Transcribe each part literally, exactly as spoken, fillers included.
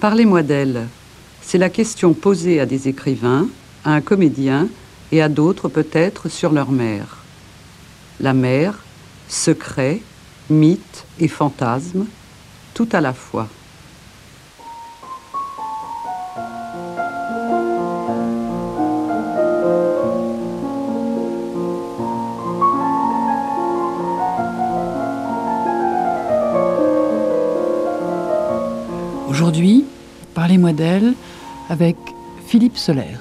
Parlez-moi d'elle. C'est la question posée à des écrivains, à un comédien et à d'autres peut-être sur leur mère. La mère, secret, mythe et fantasme, tout à la fois. Aujourd'hui, parlez-moi d'elle avec Philippe Solers.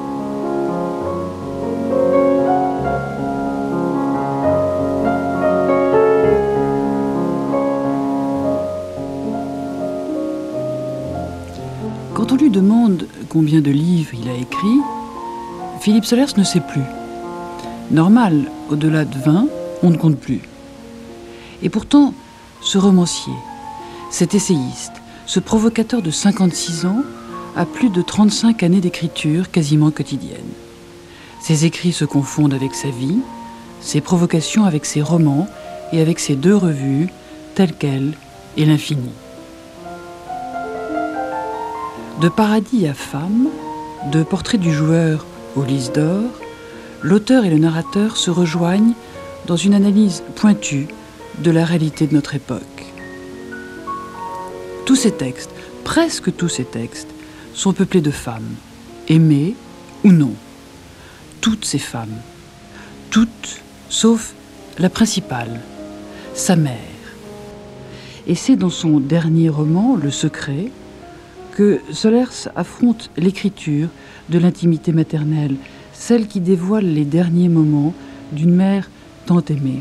Quand on lui demande combien de livres il a écrit, Philippe Solers ne sait plus. Normal, au-delà de vingt, on ne compte plus. Et pourtant, ce romancier, cet essayiste, ce provocateur de cinquante-six ans a plus de trente-cinq années d'écriture quasiment quotidienne. Ses écrits se confondent avec sa vie, ses provocations avec ses romans et avec ses deux revues, Telle quelle et L'Infini. De Paradis à Femme, de Portrait du joueur au Lys d'or, l'auteur et le narrateur se rejoignent dans une analyse pointue de la réalité de notre époque. Tous ces textes, presque tous ces textes, sont peuplés de femmes, aimées ou non. Toutes ces femmes, toutes, sauf la principale, sa mère. Et c'est dans son dernier roman, Le Secret, que Solers affronte l'écriture de l'intimité maternelle, celle qui dévoile les derniers moments d'une mère tant aimée.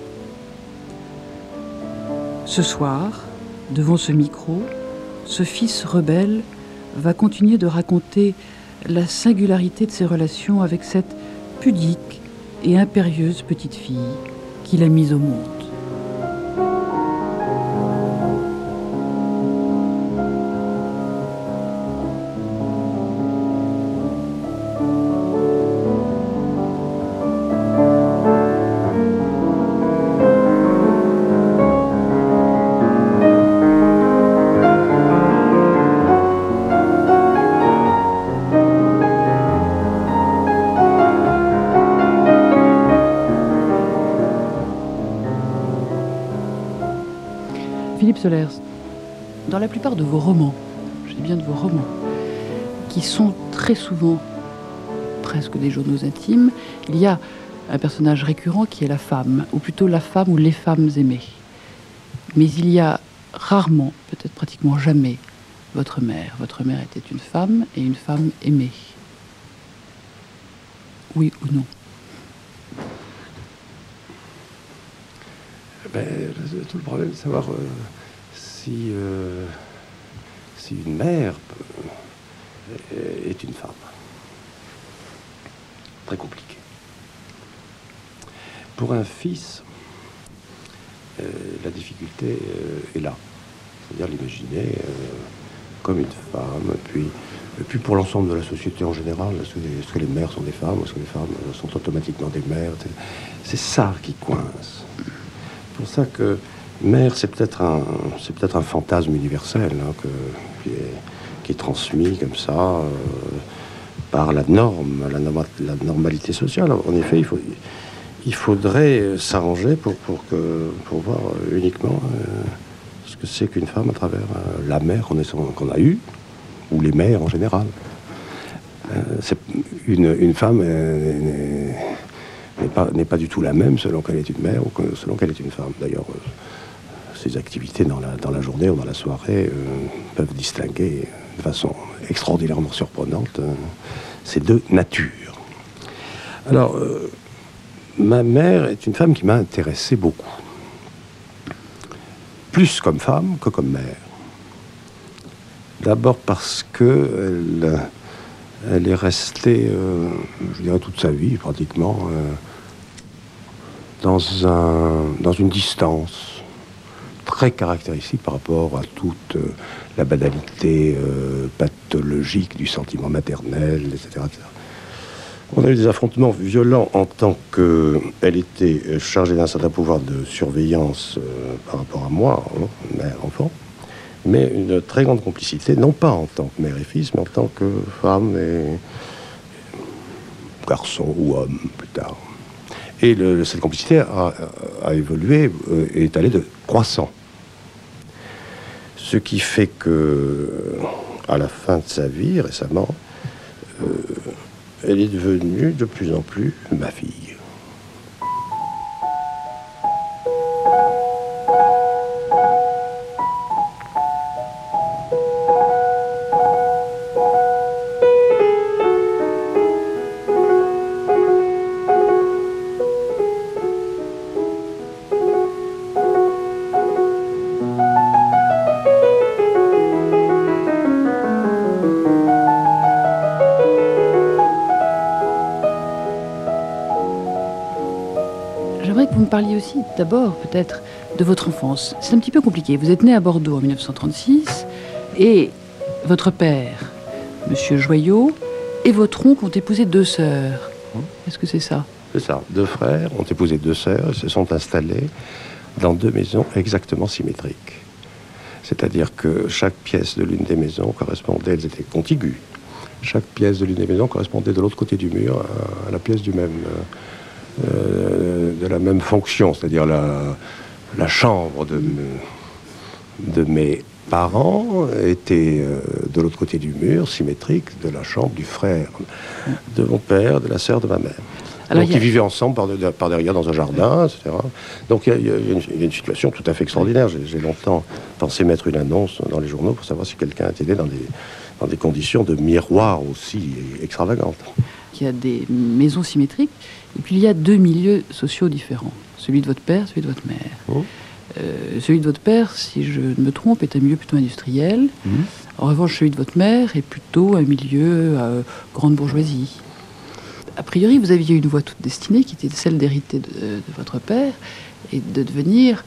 Ce soir, devant ce micro, ce fils rebelle va continuer de raconter la singularité de ses relations avec cette pudique et impérieuse petite fille qu'il a mise au monde. Philippe Solers, dans la plupart de vos romans, je dis bien de vos romans, qui sont très souvent presque des journaux intimes, il y a un personnage récurrent qui est la femme, ou plutôt la femme ou les femmes aimées. Mais il y a rarement, peut-être pratiquement jamais, votre mère. Votre mère était une femme et une femme aimée. Oui ou non? Ben, tout le problème, c'est de savoir euh, si, euh, si une mère euh, est une femme. Très compliqué. Pour un fils, euh, la difficulté euh, est là. C'est-à-dire l'imaginer euh, comme une femme, puis, et puis pour l'ensemble de la société en général, est-ce que, les, est-ce que les mères sont des femmes, est-ce que les femmes sont automatiquement des mères? C'est ça qui coince. C'est pour ça que mère, c'est peut-être un, c'est peut-être un fantasme universel hein, que, qui, est, qui est transmis comme ça euh, par la norme, la, norma, la normalité sociale. En effet, il, faut, il faudrait s'arranger pour, pour, que, pour voir uniquement euh, ce que c'est qu'une femme à travers euh, la mère qu'on, est, qu'on a eue, ou les mères en général. Euh, c'est une, une femme... Euh, n'est pas, n'est pas du tout la même selon qu'elle est une mère ou que, selon qu'elle est une femme. D'ailleurs, euh, ces activités dans la, dans la journée ou dans la soirée euh, peuvent distinguer de façon extraordinairement surprenante euh, ces deux natures. Alors, euh, ma mère est une femme qui m'a intéressé beaucoup. Plus comme femme que comme mère. D'abord parce qu'elle elle est restée, euh, je dirais, toute sa vie, pratiquement, euh, dans, un, dans une distance très caractéristique par rapport à toute euh, la banalité euh, pathologique du sentiment maternel, et cetera, et cetera. On a eu des affrontements violents en tant qu'elle était chargée d'un certain pouvoir de surveillance euh, par rapport à moi, hein, mère, enfant. mais une très grande complicité, non pas en tant que mère et fils, mais en tant que femme et garçon ou homme, plus tard. Et le, cette complicité a, a évolué euh, et est allée de croissant. Ce qui fait que, à la fin de sa vie, récemment, euh, elle est devenue de plus en plus ma fille. Vous me parliez aussi d'abord peut-être de votre enfance. C'est un petit peu compliqué. Vous êtes né à Bordeaux en mille neuf cent trente-six et votre père, Monsieur Joyot, et votre oncle ont épousé deux sœurs. Est-ce que c'est ça? C'est ça. Deux frères ont épousé deux sœurs et se sont installés dans deux maisons exactement symétriques. C'est-à-dire que chaque pièce de l'une des maisons correspondait, elles étaient contiguës. Chaque pièce de l'une des maisons correspondait de l'autre côté du mur à, à la pièce du même... Euh, Euh, de la même fonction, c'est-à-dire la, la chambre de, de mes parents était euh, de l'autre côté du mur, symétrique, de la chambre du frère de mon père, de la sœur de ma mère. Alors, Donc, a... ils vivaient ensemble par, de, par derrière dans un jardin, et cetera. Donc, il y, y, y a une situation tout à fait extraordinaire. J'ai, j'ai longtemps pensé mettre une annonce dans les journaux pour savoir si quelqu'un était né dans des, dans des conditions de miroir aussi extravagantes. Il y a des maisons symétriques, et puis il y a deux milieux sociaux différents. Celui de votre père, celui de votre mère. Oh. Euh, celui de votre père, si je ne me trompe, est un milieu plutôt industriel. Mmh. En revanche, celui de votre mère est plutôt un milieu euh, grande bourgeoisie. A priori, vous aviez une voie toute destinée, qui était celle d'hériter de, de votre père, et de devenir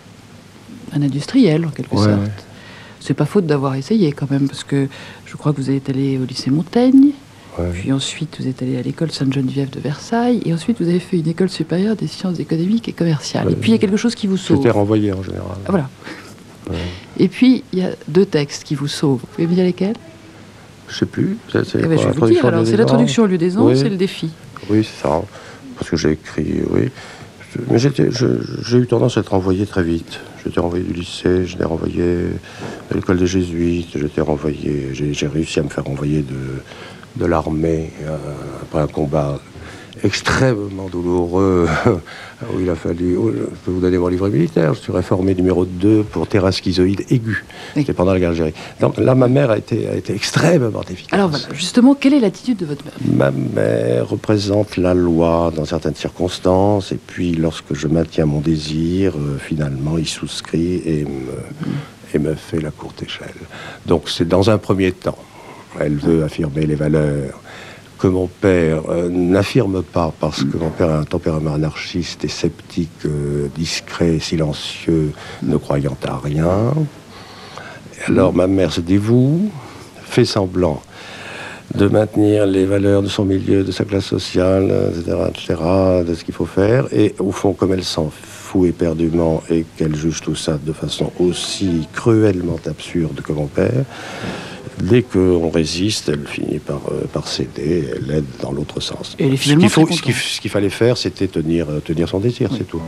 un industriel, en quelque ouais, sorte. Ouais. C'est pas faute d'avoir essayé, quand même, parce que je crois que vous êtes allé au lycée Montaigne. Ouais. Puis ensuite, vous êtes allé à l'école Sainte-Geneviève de Versailles. Et ensuite, vous avez fait une école supérieure des sciences économiques et commerciales. Ouais. Et puis, il y a quelque chose qui vous sauve. J'étais renvoyé, en général. Ah, voilà. Ouais. Et puis, il y a deux textes qui vous sauvent. Vous pouvez me dire lesquels? Je ne sais plus. C'est, c'est eh ben, je vais vous dire, alors, c'est l'introduction au lieu des ans, oui. C'est le défi. Oui, c'est ça. Parce que j'ai écrit, oui. Mais j'étais, je, j'ai eu tendance à être renvoyé très vite. J'étais renvoyé du lycée, j'étais renvoyé de l'école des Jésuites, j'étais renvoyé... J'ai, j'ai réussi à me faire renvoyer de... de l'armée, euh, après un combat extrêmement douloureux, où il a fallu... Oh, je peux vous donner mon livret militaire, je suis réformé numéro deux pour terrasse schizoïde aiguë. Oui. C'était pendant la guerre d'Algérie. Donc là, ma mère a été, a été extrêmement efficace. Alors voilà, justement, quelle est l'attitude de votre mère? Ma mère représente la loi dans certaines circonstances, et puis lorsque je maintiens mon désir, euh, finalement, il souscrit et me, mmh. et me fait la courte échelle. Donc c'est dans un premier temps. Elle veut affirmer les valeurs que mon père euh, n'affirme pas, parce que mon père a un tempérament anarchiste et sceptique, euh, discret, silencieux, ne croyant à rien. Alors ma mère se dévoue, fait semblant de maintenir les valeurs de son milieu, de sa classe sociale, et cetera, et cetera, de ce qu'il faut faire. Et au fond, comme elle s'en fout éperdument et qu'elle juge tout ça de façon aussi cruellement absurde que mon père, dès qu'on résiste, elle finit par, euh, par céder, elle aide dans l'autre sens. Et ce, qu'il faut, ce, qu'il, ce qu'il fallait faire, c'était tenir, tenir son désir, oui. C'est tout.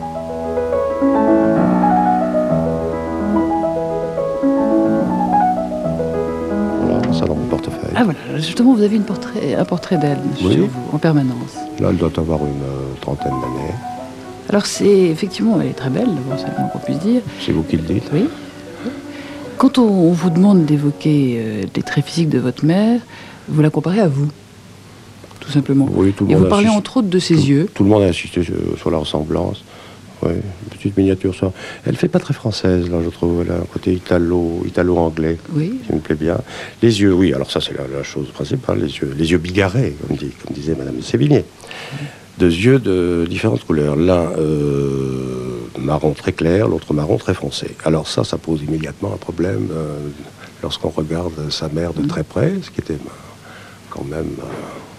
Voilà, ça dans mon portefeuille. Ah voilà, justement, vous avez une portrait, un portrait d'elle oui. Chez vous, en permanence. Là, elle doit avoir une euh, trentaine d'années. Alors c'est, effectivement, elle est très belle, c'est le moins qu'on puisse dire. C'est vous qui le dites. Oui. Quand on vous demande d'évoquer euh, les traits physiques de votre mère, vous la comparez à vous, tout simplement. Oui, tout le Et monde vous parlez insiste, entre autres de ses tout, yeux. Tout le monde a insisté sur, sur la ressemblance. Oui, une petite miniature. Ça. Elle ne fait pas très française, là, je trouve. Elle a un côté italo, italo-anglais, oui. Qui me plaît bien. Les yeux, oui, alors ça, c'est la, la chose principale. Les yeux, les yeux bigarrés, comme, dit, comme disait Madame de Sévigné. Oui. Deux yeux de différentes couleurs. L'un euh, marron très clair, l'autre marron très foncé. Alors ça, ça pose immédiatement un problème euh, lorsqu'on regarde sa mère de très près, ce qui était euh, quand même euh,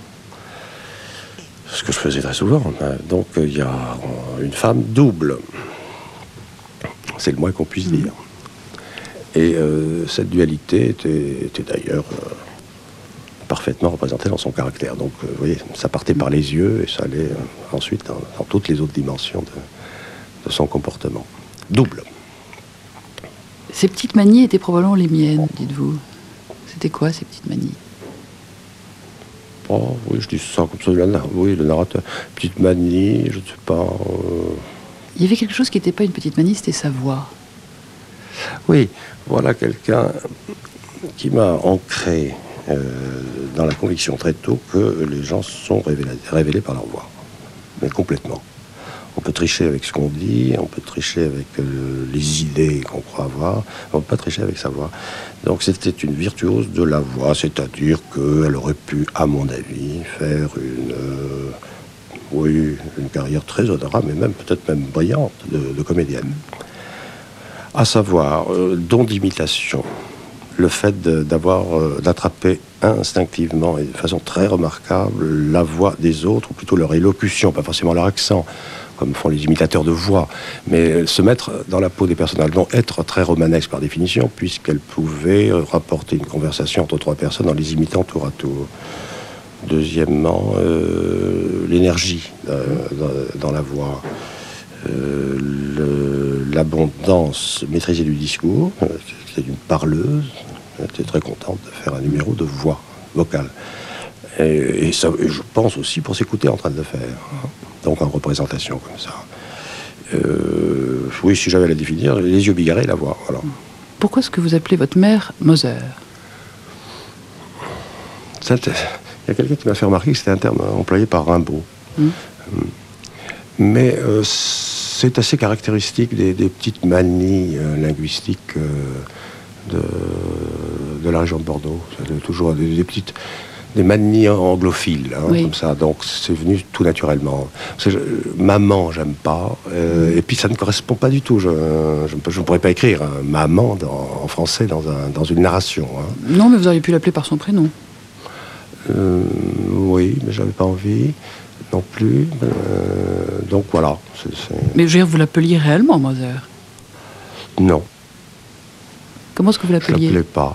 ce que je faisais très souvent. Donc il y a une femme double. C'est le moins qu'on puisse dire. Et euh, cette dualité était, était d'ailleurs euh, parfaitement représentée dans son caractère. Donc, euh, vous voyez, ça partait par les yeux et ça allait euh, ensuite dans, dans toutes les autres dimensions de, de son comportement. Double. Ces petites manies étaient probablement les miennes, dites-vous. C'était quoi, ces petites manies? Oh, oui, je dis ça comme ça. Le, oui, le narrateur. Petite manie, je ne sais pas. Euh... Il y avait quelque chose qui n'était pas une petite manie, c'était sa voix. Oui, voilà quelqu'un qui m'a ancré euh, dans la conviction très tôt que les gens sont révélés, révélés par leur voix. Mais complètement. On peut tricher avec ce qu'on dit, on peut tricher avec euh, les idées qu'on croit avoir, on ne peut pas tricher avec sa voix. Donc c'était une virtuose de la voix, c'est-à-dire qu'elle aurait pu, à mon avis, faire une, euh, oui, une carrière très honorable, mais même peut-être même brillante de, de comédienne. À savoir, euh, don d'imitation, le fait de, d'avoir, euh, d'attraper instinctivement et de façon très remarquable la voix des autres, ou plutôt leur élocution, pas forcément leur accent, comme font les imitateurs de voix, mais se mettre dans la peau des personnages, donc être très romanesque par définition, puisqu'elle pouvait rapporter une conversation entre trois personnes en les imitant tour à tour. Deuxièmement, euh, l'énergie euh, dans, dans la voix, euh, le, l'abondance maîtrisée du discours, euh, c'est une parleuse, j'étais très contente de faire un numéro de voix vocale. Et, et, ça, et je pense aussi pour s'écouter en train de le faire. Donc en représentation comme ça. Euh, oui, si j'avais à la définir, les yeux bigarrés et la voix. Voilà. Pourquoi est-ce que vous appelez votre mère Moser? Il y a quelqu'un qui m'a fait remarquer que c'était un terme employé par Rimbaud. Mmh. Mais euh, c'est assez caractéristique des, des petites manies euh, linguistiques euh, de, de la région de Bordeaux. C'est toujours des, des petites... des manies anglophiles, hein, oui. Comme ça. Donc c'est venu tout naturellement. Parce que je, maman, j'aime pas. Euh, et puis ça ne correspond pas du tout. Je, je, je ne pourrais pas écrire hein, maman dans, en français dans, un, dans une narration. Hein. Non, mais vous auriez pu l'appeler par son prénom. Euh, oui, mais j'avais pas envie non plus. Euh, donc voilà. C'est, c'est... Mais je veux dire, vous l'appeliez réellement, Moser? Non. Comment est-ce que vous l'appeliez? Je l'appelais pas.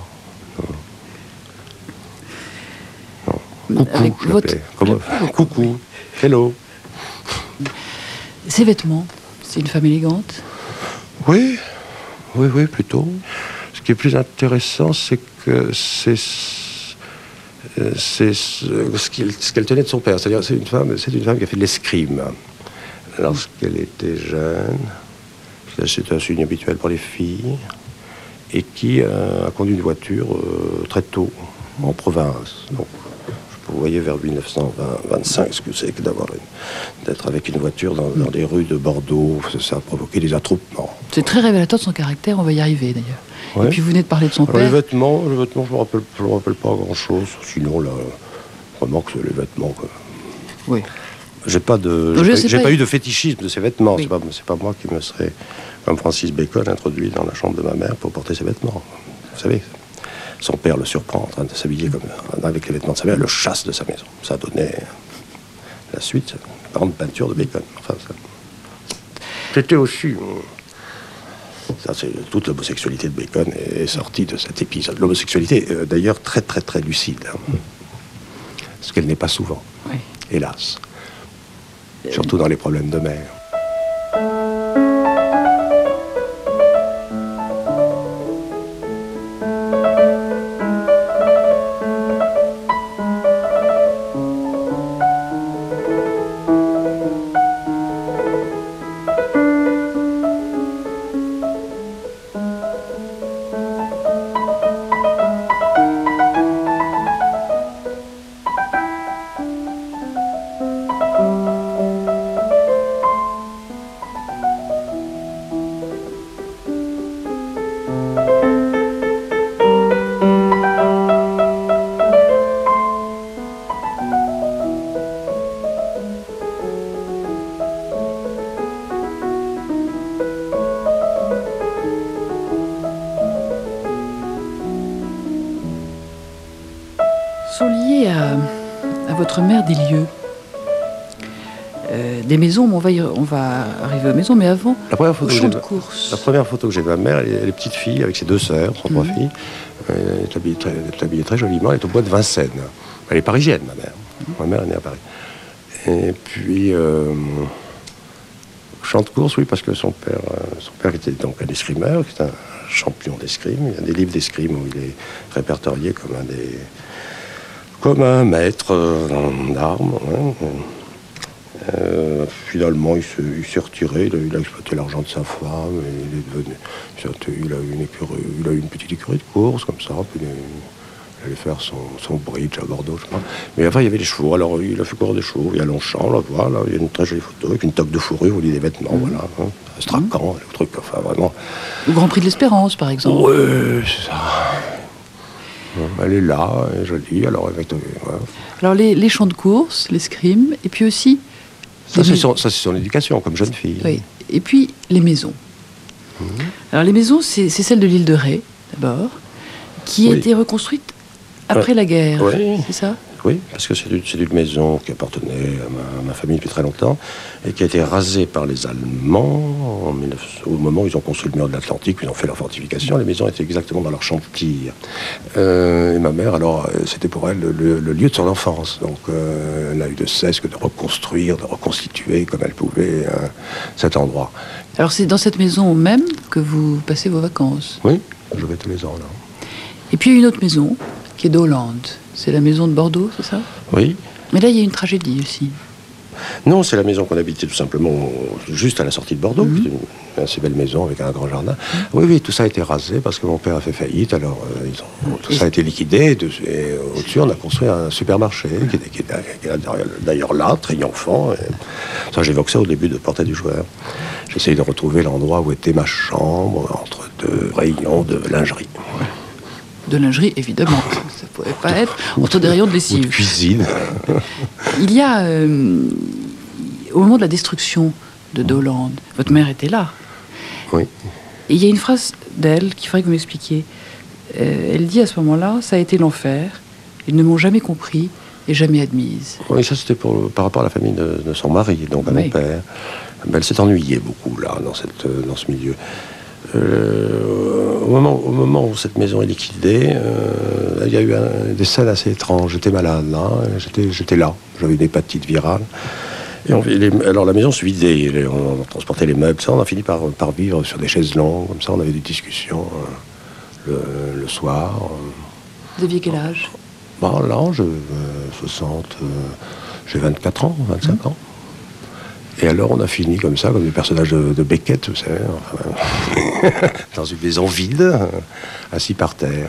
Non. Coucou, avec je votre... Comment... Coucou, hello. Ses vêtements, c'est une femme élégante? Oui, oui, oui, plutôt. Ce qui est plus intéressant, c'est que c'est, c'est ce, qu'il, ce qu'elle tenait de son père. C'est-à-dire, c'est une femme, c'est une femme qui a fait de l'escrime lorsqu'elle était jeune. C'est un signe habituel pour les filles. Et qui euh, a conduit une voiture euh, très tôt, en province. Donc, vous voyez vers dix-neuf cent vingt-cinq ce que c'est que d'avoir une, d'être avec une voiture dans, dans les rues de Bordeaux. Ça a provoqué des attroupements. C'est très révélateur de son caractère, on va y arriver d'ailleurs. Ouais. Et puis vous venez de parler de son Alors, père. Les vêtements, les vêtements, je ne me rappelle, je me rappelle pas grand-chose. Sinon, là, vraiment que c'est les vêtements. Quoi. Oui. J'ai pas de, j'ai, pas, j'ai pas eu de fétichisme de ces vêtements. Oui. C'est pas, c'est pas moi qui me serais, comme Francis Bacon, introduit dans la chambre de ma mère pour porter ses vêtements. Vous savez, son père le surprend en train de s'habiller comme, avec les vêtements de sa mère, le chasse de sa maison. Ça donnait la suite, une grande peinture de Bacon. Enfin, ça, c'était aussi... Ça, c'est, toute l'homosexualité de Bacon est sortie de cet épisode. L'homosexualité, euh, d'ailleurs, très, très, très lucide. Hein, ce qu'elle n'est pas souvent, oui. Hélas. Surtout dans les problèmes de mère. Sont liés à, à votre mère des lieux. euh, des maisons, mais on va, y, on va arriver aux maisons, mais avant, la première photo au champ que de j'ai, course. La première photo que j'ai de ma mère, elle est, elle est petite fille avec ses deux sœurs, son mmh. trois filles. Elle est habillée très, elle est habillée très joliment, elle est au bois de Vincennes. Elle est parisienne, ma mère. Mmh. Ma mère est née à Paris. Et puis, euh, champ de course, oui, parce que son père, son père était donc un escrimeur, qui est un champion d'escrime. Il y a des livres d'escrime où il est répertorié comme un des... comme un maître euh, d'armes. Hein. Euh, finalement, il, se, il s'est retiré, il a, il a exploité l'argent de sa femme, et il, est devenu, il, a une écurie, il a une petite écurie de course, comme ça, puis il, il allait faire son, son bridge à Bordeaux, je crois. Mais avant, il y avait les chevaux, alors il a fait courir des chevaux, il y a Longchamp, là, voilà, il y a une très jolie photo, avec une toque de fourrure, où il y a des vêtements, mmh. voilà, hein, Astrakhan, mmh. le truc, enfin, vraiment... Le Grand Prix de l'Espérance, par exemple. Oui, c'est ça. Elle est là, elle est jolie, alors avec... Voilà. Alors, les, les champs de course, l'escrime, et puis aussi... Ça c'est, son, ça, c'est son éducation, comme jeune fille. Oui. Et puis, les maisons. Mmh. Alors, les maisons, c'est, c'est celle de l'île de Ré, d'abord, qui oui. a été reconstruite après ouais. la guerre, oui. c'est ça ? Oui, parce que c'est une, c'est une maison qui appartenait à ma, à ma famille depuis très longtemps et qui a été rasée par les Allemands en dix-neuf cents, au moment où ils ont construit le mur de l'Atlantique, où ils ont fait leur fortification. Les maisons étaient exactement dans leur champ de tir. Euh, et ma mère, alors, c'était pour elle le, le, le lieu de son enfance. Donc, euh, elle n'a eu de cesse que de reconstruire, de reconstituer comme elle pouvait euh, cet endroit. Alors, c'est dans cette maison même que vous passez vos vacances ? Oui, je vais tous les ans là. Et puis, il y a une autre maison qui est d'Hollande. C'est la maison de Bordeaux, c'est ça ? Oui. Mais là, il y a une tragédie aussi. Non, c'est la maison qu'on habitait tout simplement juste à la sortie de Bordeaux. Mmh. C'était une assez belle maison avec un grand jardin. Mmh. Oui, oui, tout ça a été rasé parce que mon père a fait faillite. Alors, euh, ils ont, tout et ça a été liquidé. Et, de, et au-dessus, on a construit un supermarché qui est, qui est, qui est d'ailleurs là, triomphant. Et ça, j'évoque ça au début de Portrait du joueur. J'essaye de retrouver l'endroit où était ma chambre entre deux rayons de lingerie. De lingerie, évidemment. Ça ne pouvait pas être entre des rayons de lessive. Ou de cuisine. Il y a, euh, au moment de la destruction de d'Hollande, votre mère était là. Oui. Et il y a une phrase d'elle qu'il faudrait que vous m'expliquiez. Euh, elle dit à ce moment-là, ça a été l'enfer. Ils ne m'ont jamais compris et jamais admise. Oui, ça c'était pour, par rapport à la famille de, de son mari, donc à oui. mon père. Ben, elle s'est ennuyée beaucoup là, dans, cette, dans ce milieu. Euh, au, moment, au moment où cette maison est liquidée, euh, il y a eu un, des scènes assez étranges. J'étais malade là, j'étais, j'étais là, j'avais une hépatite virale. Et on, les, alors la maison se vidait, les, on, on transportait les meubles, ça, on a fini par, par vivre sur des chaises longues, comme ça on avait des discussions euh, le, le soir. Vous aviez quel âge ? Bah, l'âge, euh, soixante, euh, j'ai vingt-quatre ans, vingt-cinq mmh. ans. Et alors, on a fini comme ça, comme des personnages de, de Beckett, vous savez, enfin, dans une maison vide, assis par terre.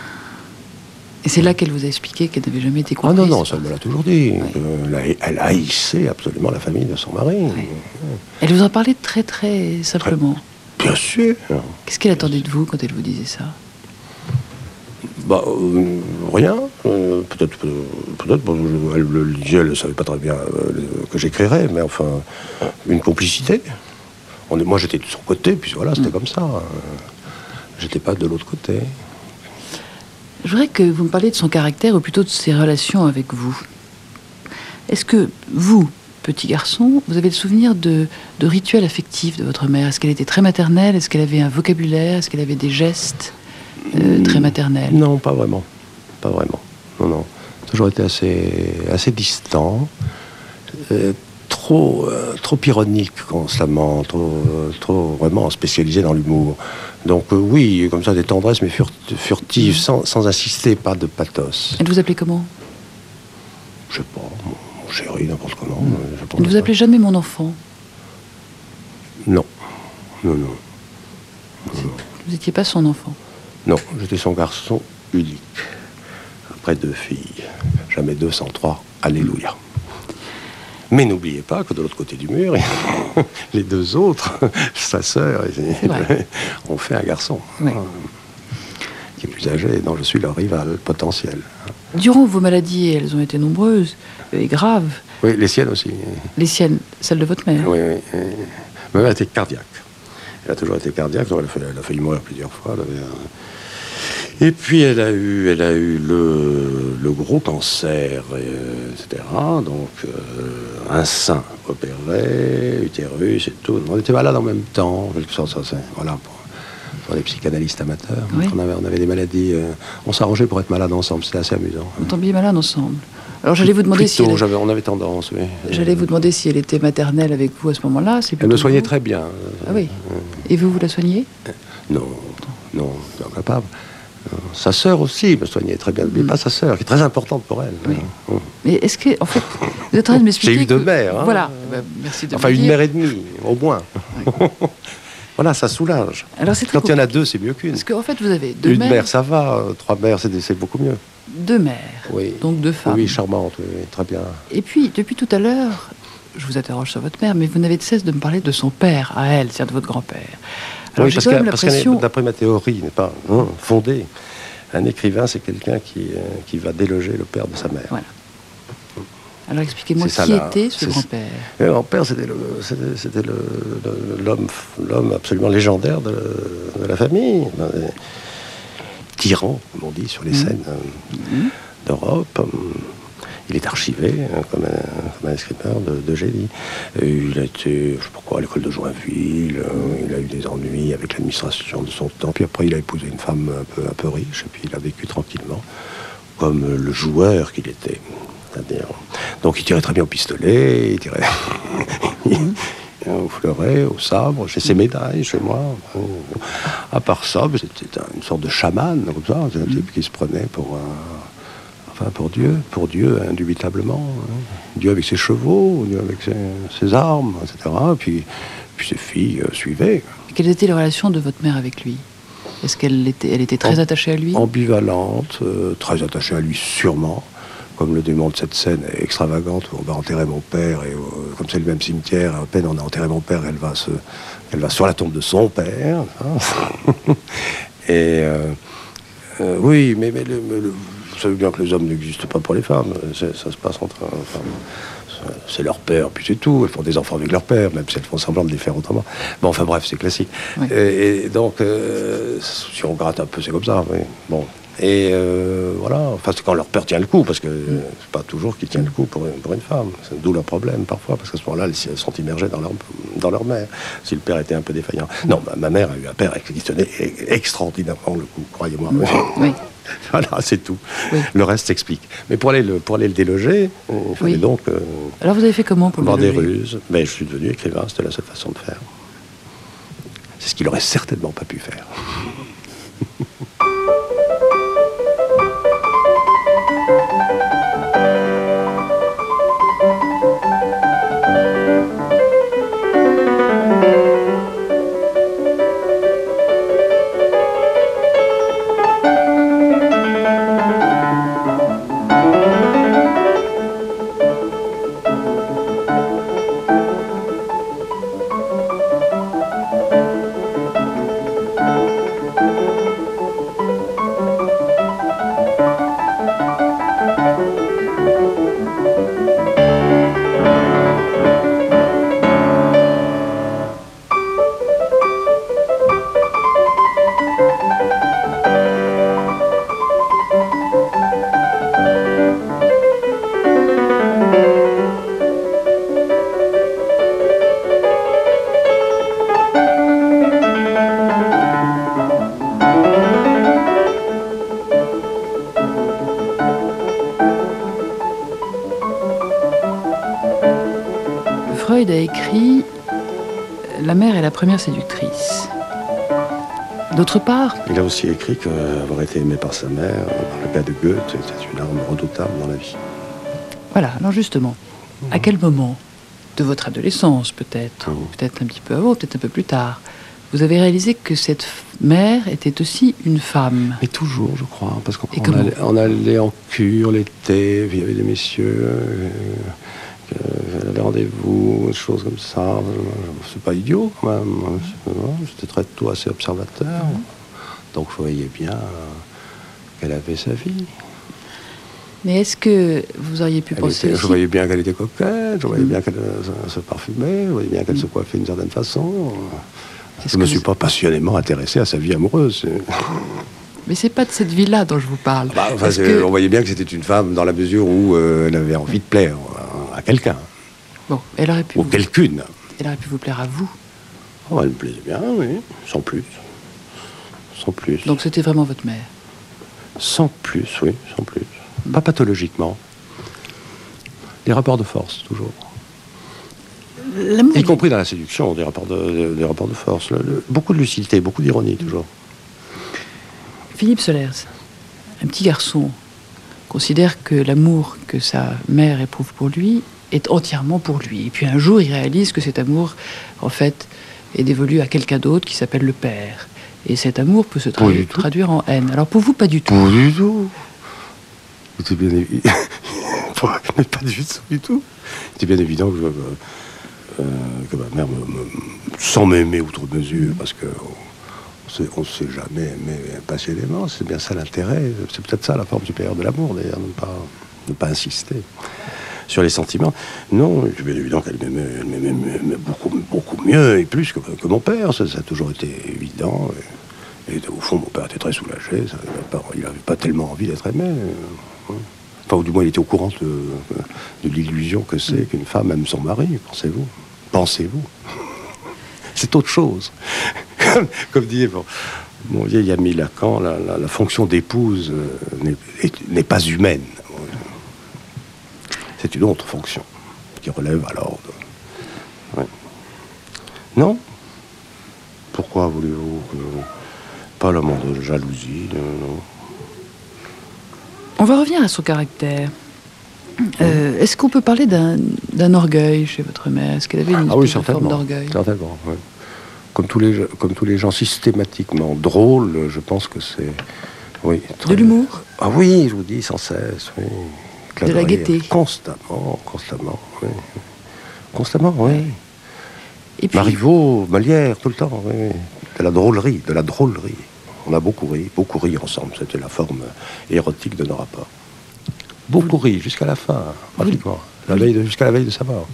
Et c'est là qu'elle vous a expliqué qu'elle n'avait jamais été comprise. Ah non, non, ça me l'a toujours dit. Oui. Euh, elle haïssait absolument la famille de son mari. Oui. Elle vous en parlait très, très simplement. Bien sûr. Qu'est-ce qu'elle attendait de vous quand elle vous disait ça ? Bah, euh, rien. Euh, peut-être, peut-être bon, elle le disait, elle ne savait pas très bien euh, que j'écrirais, mais enfin, une complicité. On est, moi, j'étais de son côté, puis voilà, c'était mmh. comme ça. Euh, j'étais pas de l'autre côté. Je voudrais que vous me parliez de son caractère, ou plutôt de ses relations avec vous. Est-ce que vous, petit garçon, vous avez le souvenir de, de rituels affectifs de votre mère ? Est-ce qu'elle était très maternelle ? Est-ce qu'elle avait un vocabulaire ? Est-ce qu'elle avait des gestes ? Euh, très maternelle. Non, pas vraiment. Pas vraiment. Non, non. Toujours été assez, assez distant. Euh, trop, euh, trop ironique constamment. Trop, euh, trop vraiment spécialisé dans l'humour. Donc euh, oui, comme ça, des tendresses, mais furt, furtives, sans, sans insister, pas de pathos. Elle vous appelait comment ? Je sais pas, mon, mon chéri, n'importe comment. Mmh. Elle ne vous appelait jamais mon enfant ? Non. Non, non. non. Vous n'étiez pas son enfant ? Non, j'étais son garçon unique. Après deux filles. Jamais deux sans trois. Alléluia. Mais n'oubliez pas que de l'autre côté du mur, les deux autres, sa sœur, ont fait un garçon. Ouais. Qui est plus âgé. Donc je suis leur rival potentiel. Durant vos maladies, elles ont été nombreuses et graves. Oui, les siennes aussi. Les siennes, celles de votre mère. Oui, oui. Ma mère était cardiaque. Elle a toujours été cardiaque, donc elle a, fait, elle a failli mourir plusieurs fois. Elle avait un... Et puis elle a eu, elle a eu le, le gros cancer, et, et cetera. Donc euh, un sein opéré, utérus et tout. On était malades en même temps. Ça, ça, ça, voilà, pour, pour les psychanalystes amateurs. Oui. On, avait, on avait des maladies. Euh, on s'arrangeait pour être malades ensemble. C'était assez amusant. Vous tombiez malade ensemble. Alors j'allais vous demander Plutôt, si elle... j'avais, on avait tendance, oui. J'allais vous demander si elle était maternelle avec vous à ce moment-là. C'est Elle me plutôt soignait vous. très bien. Ah oui. Et vous, vous la soignez? Non, non, incapable. Sa sœur aussi me soignait très bien. Mais pas sa sœur, qui est très importante pour elle. Oui. Hum. Mais est-ce que, en fait, vous êtes en train de m'expliquer J'ai eu deux que- mères. Hein. Voilà. Ben, merci de Enfin, me une dire. mère et demie, au moins. Voilà, ça soulage. Alors c'est très Quand il y en a compliqué. deux, c'est mieux qu'une. Parce qu'en fait, vous avez deux Une mères, mère, ça va. euh, Trois mères, c'est, c'est beaucoup mieux. deux mères, Oui. donc deux femmes. Oui, charmante, oui, oui, très bien. Et puis, depuis tout à l'heure, je vous interroge sur votre mère, mais vous n'avez de cesse de me parler de son père à elle, c'est-à-dire de votre grand-père. Alors Oui, j'ai parce, quand qu'elle- même parce qu'elle est, l'impression... d'après ma théorie, n'est pas hein, fondée. Un écrivain, c'est quelqu'un qui, euh, qui va déloger le père de sa mère. Voilà. Alors expliquez-moi C'est ça, qui là. était ce C'est- grand-père. Et mon père, c'était, le, c'était, c'était le, le- l'homme, l'homme absolument légendaire de, de la famille. Un tyran, comme on dit, sur les scènes euh, d'Europe. Il est archivé hein, comme, un, comme un écrivain de, de génie. Et il a été, je sais pas quoi, à l'école de Joinville. euh, il a eu des ennuis avec l'administration de son temps. Puis après, il a épousé une femme un peu, un peu riche. Et puis il a vécu tranquillement, comme le joueur qu'il était. C'est-à-dire, donc il tirait très bien au pistolet, il tirait au fleuret, au sabre. J'ai ses médailles chez moi. À part ça, c'était une sorte de chaman, comme ça. C'est un type qui se prenait pour un, enfin pour Dieu, pour Dieu indubitablement. Hein. Dieu avec ses chevaux, Dieu avec ses, ses armes, et cetera. Puis, puis ses filles euh, suivaient. Quelles étaient les relations de votre mère avec lui? Est-ce qu'elle était, elle était très En- attachée à lui? Ambivalente, euh, très attachée à lui sûrement. Comme le démontre cette scène extravagante où on va enterrer mon père, et euh, comme c'est le même cimetière, à peine on a enterré mon père, elle va, se, elle va sur la tombe de son père. Hein. Et euh, euh, oui, mais, mais, le, mais le, vous savez bien que les hommes n'existent pas pour les femmes. C'est, ça se passe entre. Enfin, c'est leur père, puis c'est tout. Elles font des enfants avec leur père, même si elles font semblant de les faire autrement. Bon, enfin bref, c'est classique. Oui. Et, et donc, euh, si on gratte un peu, c'est comme ça. Oui. Bon. Et euh, voilà, enfin, c'est quand leur père tient le coup, parce que euh, c'est pas toujours qu'ils tiennent le coup pour une, pour une femme. C'est d'où leur problème parfois, parce qu'à ce moment-là, elles sont immergées dans leur, dans leur mère, si le père était un peu défaillant. Non, ma, ma mère a eu un père qui tenait extraordinairement le coup, croyez-moi. Oui. Voilà, c'est tout. Oui. Le reste s'explique. Mais pour aller le, pour aller le déloger, il fallait Oui. donc euh, Alors vous avez fait comment pour le avoir des déloger? ruses. Mais je suis devenu écrivain, c'était la seule façon de faire. C'est ce qu'il aurait certainement pas pu faire. Freud a écrit La mère est la première séductrice. D'autre part, Il a aussi écrit qu'avoir été aimé par sa mère, par le père de Goethe, c'était une arme redoutable dans la vie. voilà, alors justement, à quel moment de votre adolescence peut-être, ou peut-être un petit peu avant, peut-être un peu plus tard, vous avez réalisé que cette f- mère était aussi une femme? Mais toujours, je crois, parce qu'on Et on comment allait, on allait en cure l'été, il y avait des messieurs, euh, que j'avais des rendez-vous, des choses comme ça. Euh, C'est pas idiot, quand même. hein. C'est- non, J'étais très tôt assez observateur. Donc je voyais bien euh, qu'elle avait sa vie. Mais est-ce que vous auriez pu Elle penser était- aussi... je voyais bien qu'elle était coquette, je voyais Mm. bien qu'elle euh, se, se parfumait, je voyais bien qu'elle se coiffait d'une certaine façon. Est-ce Je ne me que suis vous- pas passionnément intéressé à sa vie amoureuse. Mais c'est pas de cette vie-là dont je vous parle. Bah, enfin, que... On voyait bien que c'était une femme dans la mesure où euh, elle avait envie de plaire à, à quelqu'un. Bon, elle aurait pu. Ou vous... quelqu'une. Elle aurait pu vous plaire à vous. Oh, elle me plaisait bien, oui, sans plus. Sans plus. Donc c'était vraiment votre mère? Sans plus, oui, sans plus. Pas pathologiquement. Les rapports de force, toujours. Y compris dans la séduction, des rapports de, des rapports de force. Le, le, beaucoup de lucidité, beaucoup d'ironie, toujours. Philippe Solers, un petit garçon, considère que l'amour que sa mère éprouve pour lui est entièrement pour lui. Et puis un jour, il réalise que cet amour, en fait, est dévolu à quelqu'un d'autre qui s'appelle le père. Et cet amour peut se tra- oui, traduire en haine. Alors pour vous, pas du tout. Pas du tout. C'était bien évident. Mais pas du tout, du tout. C'était bien évident que, euh, que ma mère, me, me, sans m'aimer outre mesure, parce que on ne sait jamais aimer passionnément, c'est bien ça l'intérêt. C'est peut-être ça la forme supérieure de l'amour, d'ailleurs, ne pas, ne pas insister sur les sentiments. Non, c'est bien évident qu'elle m'aimait, elle m'aimait beaucoup, beaucoup mieux et plus que, que mon père. Ça, ça a toujours été évident. Et, et au fond, mon père était très soulagé. Ça, il n'avait pas tellement envie d'être aimé. Enfin, ou du moins, il était au courant de, de l'illusion que c'est qu'une femme aime son mari, pensez-vous. Pensez-vous. C'est autre chose. Comme disait bon, mon vieil ami Lacan, la, la, la fonction d'épouse euh, n'est pas humaine. C'est une autre fonction qui relève alors de... Ouais. Non. Pourquoi voulez-vous que... Pas le monde de jalousie, non. On va revenir à son caractère. Euh, est-ce qu'on peut parler d'un, d'un orgueil chez votre mère? Est-ce qu'elle avait une ah oui, forme d'orgueil? Certainement, oui. Comme tous, les, comme tous les gens systématiquement drôles, je pense que c'est... Oui, très... De l'humour? Ah oui, je vous dis, sans cesse, oui. De la gaieté? Constamment, constamment, oui. Constamment, oui. Et puis... Marivaux, Molière, tout le temps, oui. De la drôlerie, de la drôlerie. On a beaucoup ri, beaucoup ri ensemble. C'était la forme érotique de nos rapports. Beaucoup ri, jusqu'à la fin, pratiquement. La veille de, jusqu'à la veille de sa mort.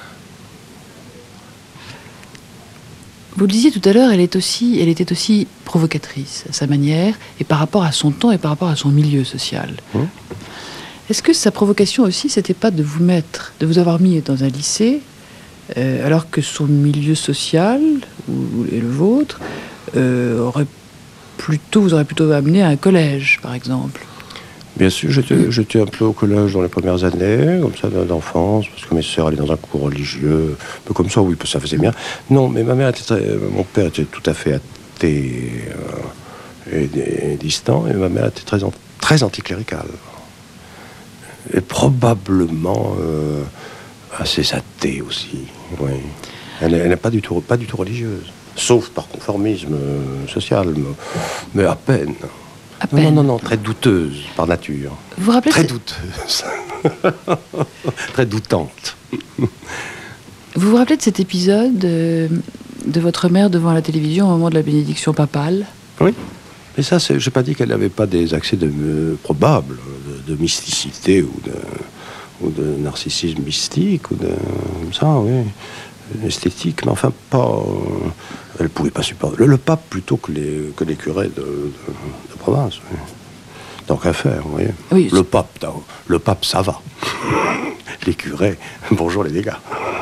Vous le disiez tout à l'heure, elle est aussi, elle était aussi provocatrice à sa manière, et par rapport à son temps et par rapport à son milieu social. Hum. Est-ce que sa provocation aussi, c'était pas de vous mettre, de vous avoir mis dans un lycée, euh, alors que son milieu social, ou, et le vôtre, euh, aurait plutôt, vous aurait plutôt amené à un collège, par exemple? Bien sûr, j'étais, j'étais un peu au collège dans les premières années, comme ça, d'enfance, parce que mes sœurs allaient dans un cours religieux, un peu comme ça, oui, ça faisait bien. Non, mais ma mère était très, mon père était tout à fait athée euh, et, et distant, et ma mère était très, très anticléricale. Et probablement euh, assez athée aussi, oui. Elle n'est pas du tout, pas du tout religieuse, sauf par conformisme social, mais à peine. À peine. Non, non, non, très douteuse par nature. Vous vous rappelez Très c'est... douteuse. Très doutante. Vous vous rappelez de cet épisode de, de votre mère devant la télévision au moment de la bénédiction papale? Oui. Mais ça, c'est, je n'ai pas dit qu'elle n'avait pas des accès de, euh, probables de, de mysticité ou de, ou de narcissisme mystique ou de ça, oui. Esthétique, mais enfin pas... Euh, elle ne pouvait pas supporter... Le, le pape plutôt que les, que les curés de, de, de province. Oui. Tant qu'à faire, vous voyez. Oui, le pape, le pape, ça va. Les curés, bonjour les dégâts.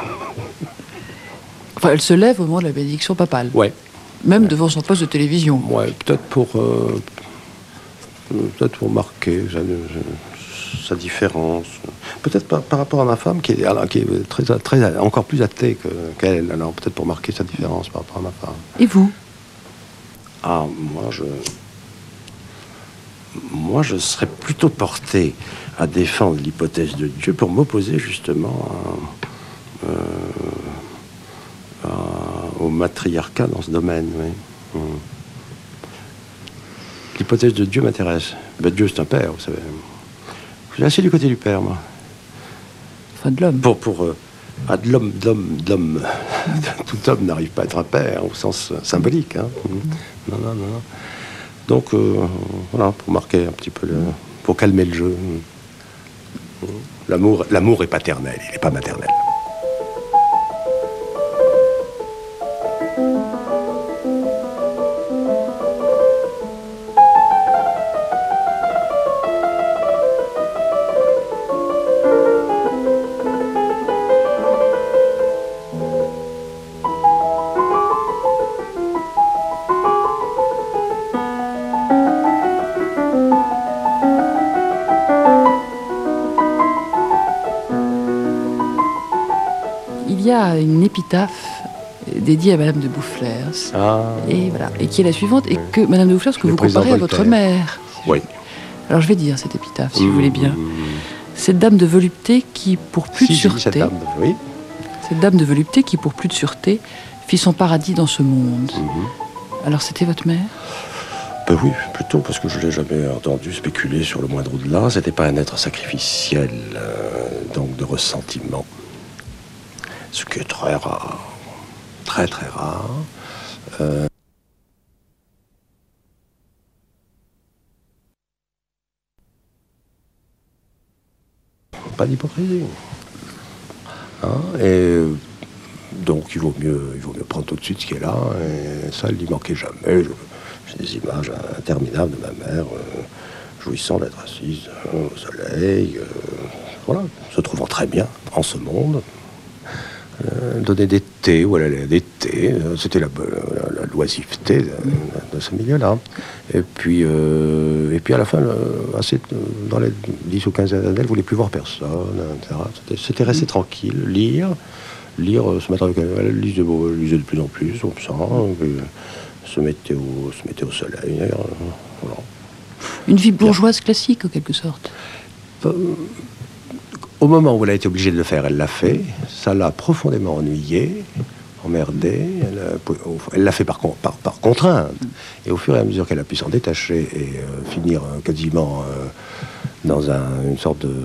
Enfin, elle se lève au moment de la bénédiction papale. Oui. Même ouais. devant son poste de télévision. Oui, peut-être pour... Euh, peut-être pour marquer sa, sa différence... Peut-être par, par rapport à ma femme, qui est, alors, qui est très, très, encore plus athée que, qu'elle. Alors peut-être pour marquer sa différence par rapport à ma femme. Et vous? Ah, moi, je... Moi, je serais plutôt porté à défendre l'hypothèse de Dieu pour m'opposer justement à, euh, à, au matriarcat dans ce domaine. Oui. Hum. L'hypothèse de Dieu m'intéresse. Ben, Dieu, c'est un père, vous savez. Je suis assez du côté du père, moi. Enfin, de l'homme. Pour, pour euh, ah, de l'homme, de l'homme, de l'homme. Tout homme n'arrive pas à être un père, au sens symbolique. Hein. Mmh. Non, non, non. Donc, euh, voilà, pour marquer un petit peu, le, pour calmer le jeu. Mmh. L'amour, l'amour est paternel, il n'est pas maternel. a une épitaphe dédiée à Madame de Boufflers. Ah. Et voilà, et qui est la suivante, et Oui. que Madame de Boufflers, que Le vous président comparez à votre Voltaire. mère. Oui. Alors je vais dire cette épitaphe, si vous voulez bien. Mmh. Cette dame de volupté qui, pour plus Si, de si, sûreté, cette dame, oui. cette dame de volupté qui, pour plus de sûreté, fit son paradis dans ce monde. Mmh. Alors c'était votre mère? Ben oui, plutôt, parce que je ne l'ai jamais entendu spéculer sur le moindre au-delà. C'était pas un être sacrificiel, euh, donc de ressentiment. Ce qui est très rare. Très, très rare. Euh... Pas d'hypocrisie. Hein, et donc, il vaut mieux, il vaut mieux prendre tout de suite ce qui est là. Et ça, il n'y manquait jamais. Je... J'ai des images interminables de ma mère euh, jouissant d'être assise euh, au soleil, euh, voilà, se trouvant très bien en ce monde. Euh, donner des thés, ou elle allait à des thés, euh, c'était la, la, la loisiveté de, de ce milieu-là. Et puis, euh, et puis à la fin, le, assez, dans les dix ou quinze années, elle ne voulait plus voir personne, et cetera. C'était, c'était rester tranquille, lire, lire, se mettre avec elle, elle lisait, elle lisait de plus en plus, comme ça. Et, Se mettait, au, se mettait au soleil. Euh, voilà. Une vie bourgeoise classique, en quelque sorte. Euh, au moment où elle a été obligée de le faire, elle l'a fait. Ça l'a profondément ennuyée, emmerdée. Elle, a, elle l'a fait par, par, par contrainte. Et au fur et à mesure qu'elle a pu s'en détacher et euh, finir euh, quasiment euh, dans un, une sorte de,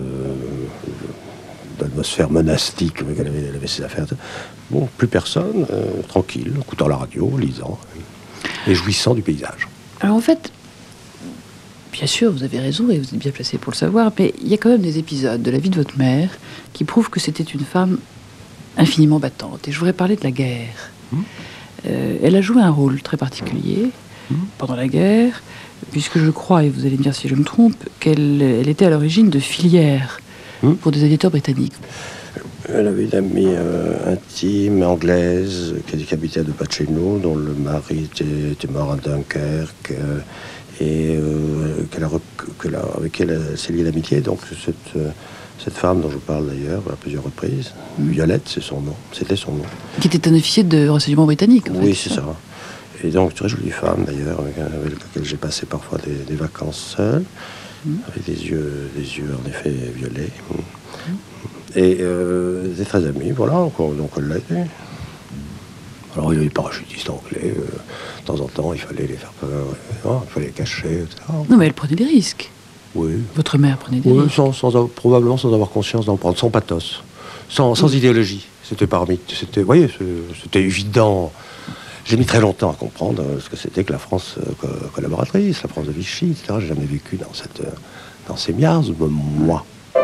d'atmosphère monastique, elle avait, elle avait ses affaires. Bon, plus personne, euh, tranquille, écoutant la radio, lisant. Et jouissant du paysage. Alors en fait, bien sûr, vous avez raison et vous êtes bien placé pour le savoir, mais il y a quand même des épisodes de la vie de votre mère qui prouvent que c'était une femme infiniment battante. Et je voudrais parler de la guerre. Mmh. Euh, elle a joué un rôle très particulier mmh. pendant la guerre, puisque je crois, et vous allez me dire si je me trompe, qu'elle elle était à l'origine de filières mmh. pour des éditeurs britanniques. Elle avait une amie euh, intime, anglaise, qui habitait à deux pas de chez nous, dont le mari était, était mort à Dunkerque, euh, et euh, qu'elle a, que la, avec elle elle s'est liée d'amitié. Donc cette, euh, cette femme dont je parle d'ailleurs à plusieurs reprises, mmh. Violette, c'est son nom, c'était son nom. Qui était un officier de renseignement britannique, en Oui, fait, c'est ça. ça. Et donc, très jolie femme d'ailleurs, avec, avec laquelle j'ai passé parfois des, des vacances seul, mmh. avec des yeux, des yeux en effet violets. Mmh. Et euh, ils étaient très amis, voilà, donc, donc elle l'a été. Alors il y avait des parachutistes anglais, euh, de temps en temps il fallait les faire peur, euh, il fallait les cacher, et cetera. Non mais elle prenait des risques. Oui. Votre mère prenait des oui, risques. sans, sans, probablement sans avoir conscience d'en prendre, sans pathos, sans, sans oui. idéologie. C'était parmi, c'était, vous voyez, c'était évident. J'ai mis très longtemps à comprendre ce que c'était que la France euh, collaboratrice, la France de Vichy, et cetera. J'ai jamais vécu dans, cette, dans ces miasmes, moi.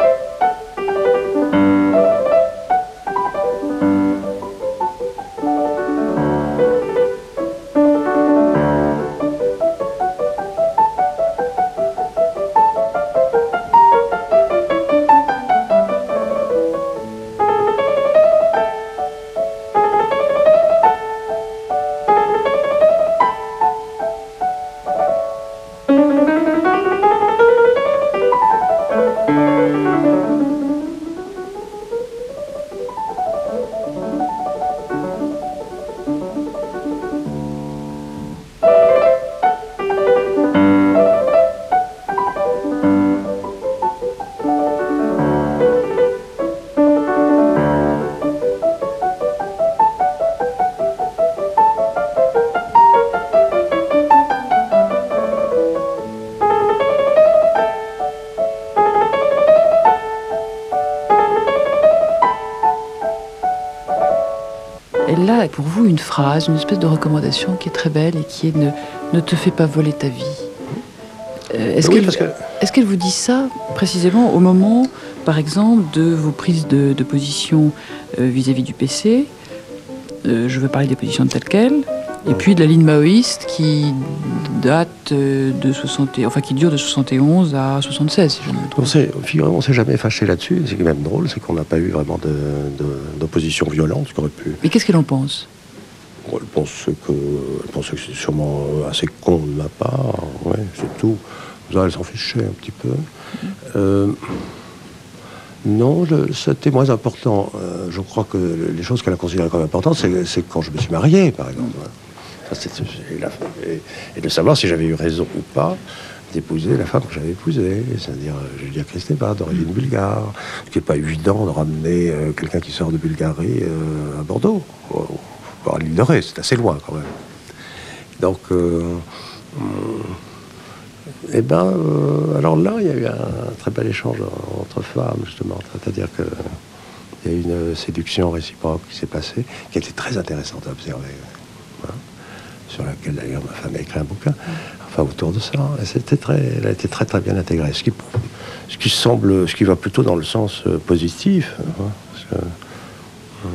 Elle a pour vous une phrase, une espèce de recommandation qui est très belle et qui est ne, ne te fais pas voler ta vie. Euh, est-ce, oui, qu'elle, parce que... est-ce qu'elle vous dit ça précisément au moment, par exemple, de vos prises de, de position euh, vis-à-vis du P C? euh, Je veux parler des positions de telles quelles. Et puis de la ligne maoïste qui date de soixante, enfin qui dure de soixante et onze à soixante-seize, si je ne me trompe. On s'est, on s'est jamais fâché là-dessus. C'est quand même drôle, c'est qu'on n'a pas eu vraiment de, de, d'opposition violente, ce qu'aurait pu. Mais qu'est-ce qu'elle en pense? Bon, elle pense que, elle pense que c'est sûrement assez con de ma part. Ouais, c'est tout. Elle s'en fichait un petit peu. Mmh. Euh, Non, je, c'était moins important. Euh, je crois que les choses qu'elle a considérées comme importantes, c'est, c'est quand je me suis marié, par exemple. Ça, c'est, c'est la, et, et de savoir si j'avais eu raison ou pas d'épouser la femme que j'avais épousée, c'est-à-dire Julia Kristeva, d'origine bulgare. Ce qui n'est pas évident de ramener euh, quelqu'un qui sort de Bulgarie euh, à Bordeaux. Il faut pas l'ignorer, c'est assez loin quand même. Donc, euh, eh ben, euh, alors là, il y a eu un très bel échange entre femmes, justement. C'est-à-dire qu'il y a eu une séduction réciproque qui s'est passée, qui était très intéressante à observer. Hein, sur laquelle, d'ailleurs, ma femme a écrit un bouquin, enfin, autour de ça. Et c'était très, elle a été très, très bien intégrée. Ce qui, ce qui semble, ce qui va plutôt dans le sens euh, positif. Hein, parce que, euh,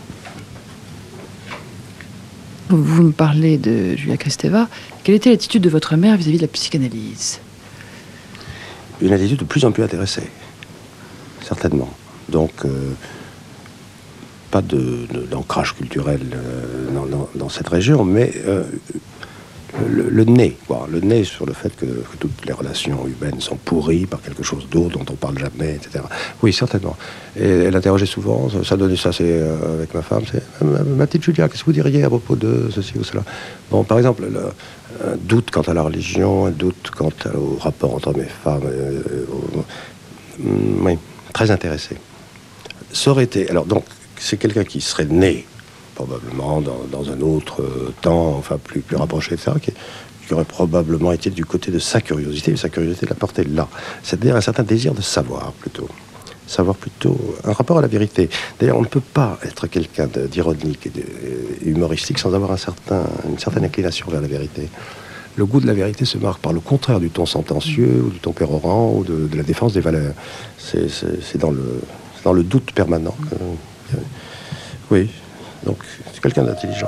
Vous me parlez de Julia Kristeva. Quelle était l'attitude de votre mère vis-à-vis de la psychanalyse? Une attitude de plus en plus intéressée, certainement. Donc, euh, pas de, de, d'ancrage culturel euh, dans, dans, dans cette région, mais euh, le, le nez, quoi. Le nez sur le fait que, que toutes les relations humaines sont pourries par quelque chose d'autre dont on parle jamais, et cetera. Oui, certainement. Et elle interrogeait souvent, ça, ça donnait ça, c'est euh, avec ma femme, c'est ma, ma petite Julia, qu'est-ce que vous diriez à propos de ceci ou cela? Bon, par exemple, le, un doute quant à la religion, un doute quant au rapport entre mes femmes, euh, euh, oui, très intéressé. Ça aurait été, alors donc, c'est quelqu'un qui serait né probablement dans, dans un autre euh, temps, enfin plus, plus rapproché, et cetera, qui, qui aurait probablement été du côté de sa curiosité, mais sa curiosité la portait là. C'est-à-dire un certain désir de savoir, plutôt. Savoir plutôt, un rapport à la vérité. D'ailleurs, on ne peut pas être quelqu'un de, d'ironique et, de, et humoristique sans avoir un certain, une certaine inclination vers la vérité. Le goût de la vérité se marque par le contraire du ton sentencieux, ou du ton pérorant, ou de, de la défense des valeurs. C'est, c'est, c'est, dans, le, c'est dans le doute permanent. Que, que, oui. Donc, c'est quelqu'un d'intelligent.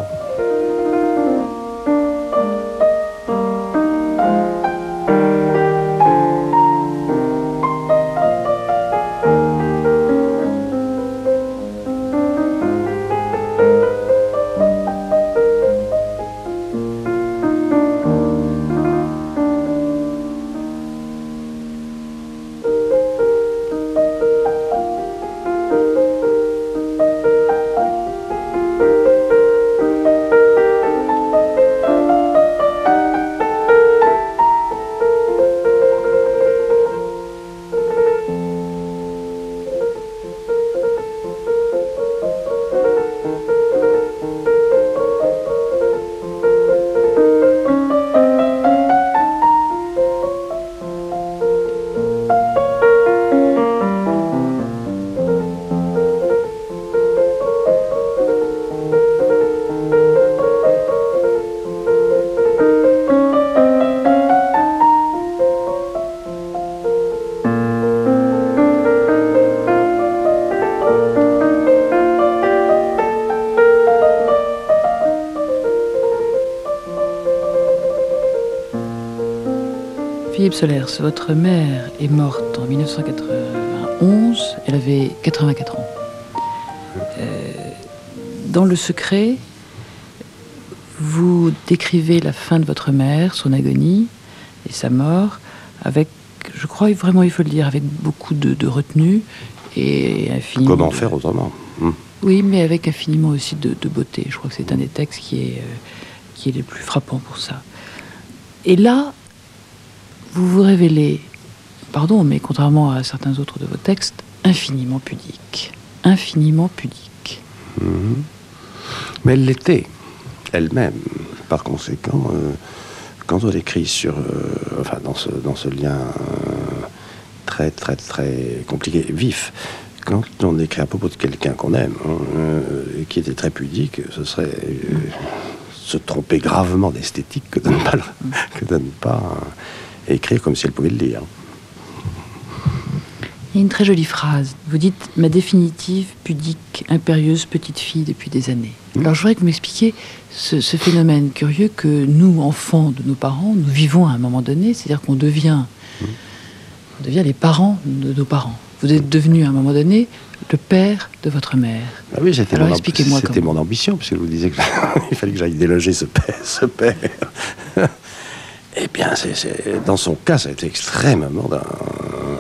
Philippe Solers, votre mère est morte en dix-neuf cent quatre-vingt-onze, elle avait quatre-vingt-quatre ans. Euh, dans Le Secret, vous décrivez la fin de votre mère, son agonie et sa mort, avec, je crois vraiment il faut le dire, avec beaucoup de, de retenue et infiniment... Comment de... faire autrement? Hum. Oui, mais avec infiniment aussi de, de beauté. Je crois que c'est un des textes qui est, euh, qui est le plus frappant pour ça. Et là, vous vous révélez, pardon, mais contrairement à certains autres de vos textes, infiniment pudique. Infiniment pudique. Mmh. Mais elle l'était, elle-même. Par conséquent, euh, quand on écrit sur, euh, enfin, dans ce, dans ce lien euh, très, très, très compliqué, vif, quand on écrit à propos de quelqu'un qu'on aime, hein, euh, et qui était très pudique, ce serait euh, se tromper gravement d'esthétique que de ne pas, que de ne pas euh, écrire comme si elle pouvait le lire. Il y a une très jolie phrase. Vous dites « Ma définitive, pudique, impérieuse petite fille depuis des années ». Mmh. Alors je voudrais que vous m'expliquiez ce, ce phénomène curieux que nous, enfants de nos parents, nous vivons à un moment donné, c'est-à-dire qu'on devient, mmh. on devient les parents de nos parents. Vous êtes devenu à un moment donné le père de votre mère. Ah oui, c'était, Alors, mon, expliquez-moi c'était comment. mon ambition, puisque je vous disais qu'il fallait que j'aille déloger ce père. Ce père. Eh bien, c'est, c'est, dans son cas, ça a été extrêmement euh,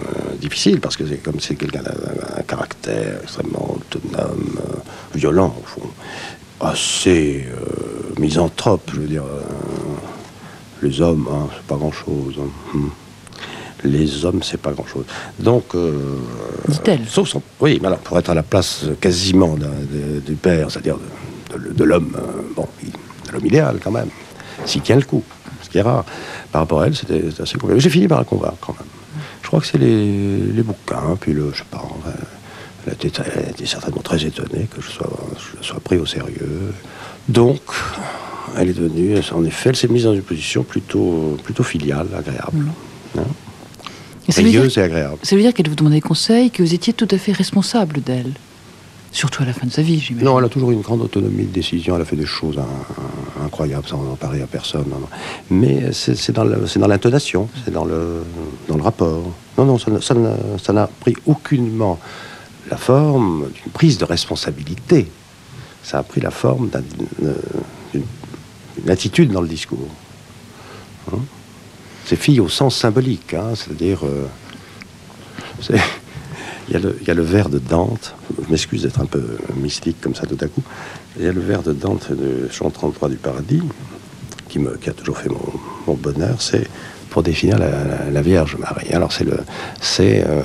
difficile, parce que c'est comme c'est quelqu'un d'un un caractère extrêmement autonome, euh, violent, au fond, assez euh, misanthrope, je veux dire. Euh, les hommes, hein, c'est pas grand-chose. Hein. Hum. Les hommes, c'est pas grand-chose. Donc, euh, dit-elle. Sauf son, oui, mais alors, pour être à la place quasiment d'un, de, du père, c'est-à-dire de, de, de l'homme, euh, bon, de l'homme idéal quand même, s'il tient le coup, ce qui est rare. Par rapport à elle, c'était, c'était assez compliqué. J'ai fini par la convaincre quand même. Je crois que c'est les, les bouquins, puis le, je sais pas, enfin, elle, était, elle était certainement très étonnée que je sois, je sois pris au sérieux. Donc, elle est devenue, en effet, elle s'est mise dans une position plutôt, plutôt filiale, agréable. Mmh. Hein? Rieuse et agréable. Ça veut dire qu'elle vous demandait conseil, que vous étiez tout à fait responsable d'elle. Surtout à la fin de sa vie, j'imagine. Non, elle a toujours eu une grande autonomie de décision. Elle a fait des choses hein, incroyables, sans en parler à personne. Non, non. Mais c'est, c'est, dans le, c'est dans l'intonation, c'est dans le, dans le rapport. Non, non, ça, ça, ça n'a pris aucunement la forme d'une prise de responsabilité. Ça a pris la forme d'un, d'une, d'une attitude dans le discours. Hein? C'est fille au sens symbolique, hein, c'est-à-dire... Euh, c'est, il, y a le, il y a le vers de Dante, je m'excuse d'être un peu mystique comme ça tout à coup, il y a le vers de Dante de Chant trente-trois du Paradis, qui, me, qui a toujours fait mon, mon bonheur, c'est pour définir la, la, la Vierge Marie. Alors c'est le... c'est euh,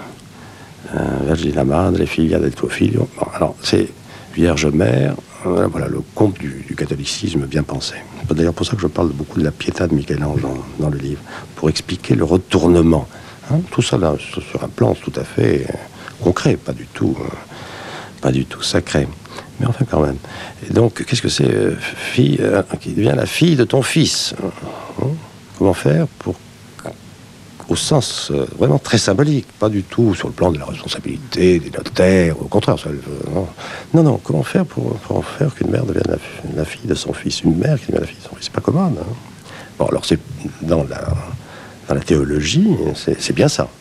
euh, Vergine Madre, les figlia del tuo figlio. Bon, alors c'est Vierge Mère, euh, voilà le conte du, du catholicisme bien pensé. C'est d'ailleurs pour ça que je parle beaucoup de la Pietà de Michel-Ange dans, dans le livre, pour expliquer le retournement. Hein, tout ça là, sur un plan tout à fait concret, pas du tout, euh, pas du tout sacré, mais enfin quand même. Et donc, qu'est-ce que c'est, euh, fille euh, qui devient la fille de ton fils hein? Comment faire pour, au sens euh, vraiment très symbolique, pas du tout sur le plan de la responsabilité des notaires, au contraire. Ça, euh, non. non, non, comment faire pour, pour en faire qu'une mère devienne la, la fille de son fils, une mère qui devient la fille de son fils, c'est pas commode. Hein. Bon, alors c'est dans la Dans la théologie, c'est, c'est bien ça.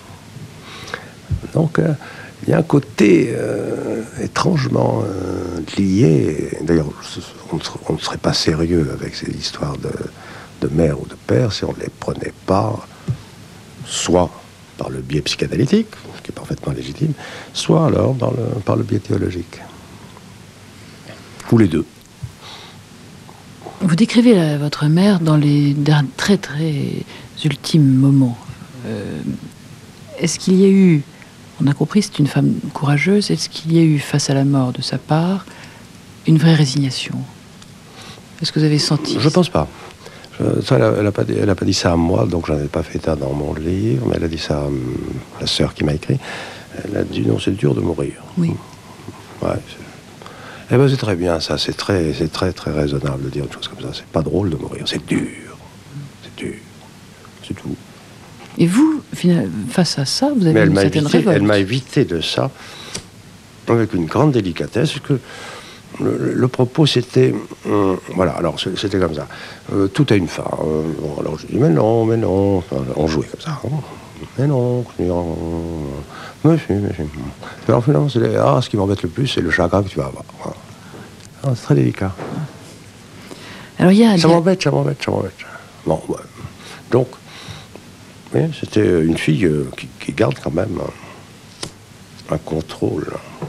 Donc, euh, il y a un côté euh, étrangement euh, lié. D'ailleurs, on ne, on ne serait pas sérieux avec ces histoires de, de mère ou de père si on ne les prenait pas, soit par le biais psychanalytique, ce qui est parfaitement légitime, soit alors dans le, par le biais théologique. Ou les deux. Vous décrivez la, votre mère dans les très très ultimes moments. Euh, est-ce qu'il y a eu, on a compris, c'est une femme courageuse, est-ce qu'il y a eu face à la mort de sa part une vraie résignation? Est-ce que vous avez senti? Je pense pas. Je, ça, elle n'a pas, pas dit ça à moi, donc j'en ai pas fait état dans mon livre, mais elle a dit ça à hum, la sœur qui m'a écrit. Elle a dit non, c'est dur de mourir. Oui. Ouais, c'est... Eh ben c'est très bien, ça, c'est très, c'est très, très raisonnable de dire une chose comme ça. C'est pas drôle de mourir, c'est dur. C'est dur. C'est tout. Et vous, face à ça, vous avez Mais elle une m'a certaine évité, révolte. Elle m'a évité de ça avec une grande délicatesse, parce que le, le, le propos c'était... Euh, voilà, alors c'était comme ça. Euh, tout a une fin. Euh, bon, alors je dis, mais non, mais non. On jouait comme ça. Hein. Mais non, mais si, mais si. Alors finalement, c'est les, ah, ce qui m'embête le plus, c'est le chagrin que tu vas avoir. Voilà. Alors, c'est très délicat. Alors, il y a, ça il y a... m'embête, ça m'embête, ça m'embête. Bon, ouais. Donc, oui, c'était une fille euh, qui, qui garde quand même un, un contrôle.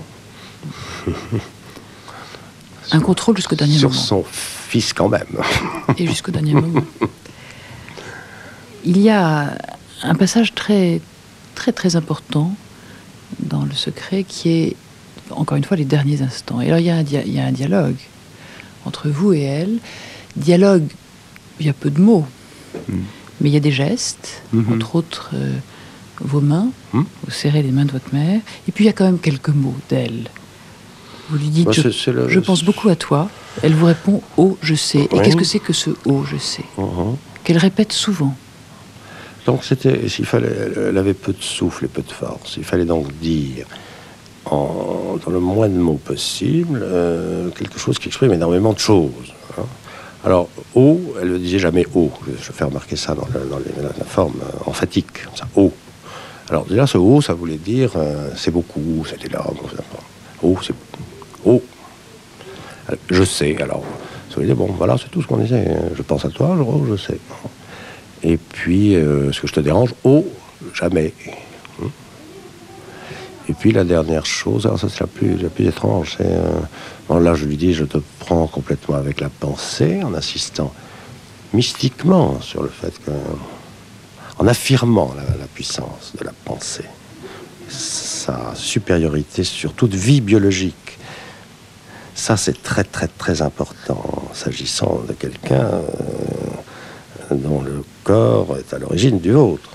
Un contrôle jusqu'au dernier sur moment. Sur son fils quand même. Et jusqu'au dernier moment. Il y a un passage très, très, très important dans Le Secret qui est, encore une fois, les derniers instants. Et alors, il y a un, dia- il y a un dialogue entre vous et elle. Dialogue, il y a peu de mots, mm. mais il y a des gestes, mm-hmm. entre autres euh, vos mains, mm. vous serrez les mains de votre mère, et puis il y a quand même quelques mots d'elle. Vous lui dites, bah, je, c'est, c'est le... je pense beaucoup à toi. Elle vous répond, oh, je sais. Et oui. Qu'est-ce que c'est que ce oh, je sais uh-huh. Qu'elle répète souvent. Donc, c'était, s'il fallait, elle avait peu de souffle et peu de force. Il fallait donc dire, en, dans le moins de mots possible, euh, quelque chose qui exprime énormément de choses. Hein. Alors, oh, elle ne disait jamais oh. Je fais remarquer ça dans, le, dans les, la, la forme euh, emphatique. Ça, oh. Alors, déjà, ce oh, ça voulait dire, euh, c'est beaucoup, c'était là. Oh, c'est oh. Alors, je sais, alors, ça voulait dire, bon, voilà, c'est tout ce qu'on disait. Je pense à toi, je, oh, je sais. Et puis, euh, est-ce que je te dérange? Oh, jamais. Et puis la dernière chose, alors ça c'est la plus, la plus étrange, c'est... Euh, bon, là je lui dis, je te prends complètement avec la pensée, en insistant mystiquement sur le fait que... En affirmant la, la puissance de la pensée, sa supériorité sur toute vie biologique. Ça c'est très très très important, s'agissant de quelqu'un euh, dont le corps est à l'origine du vôtre.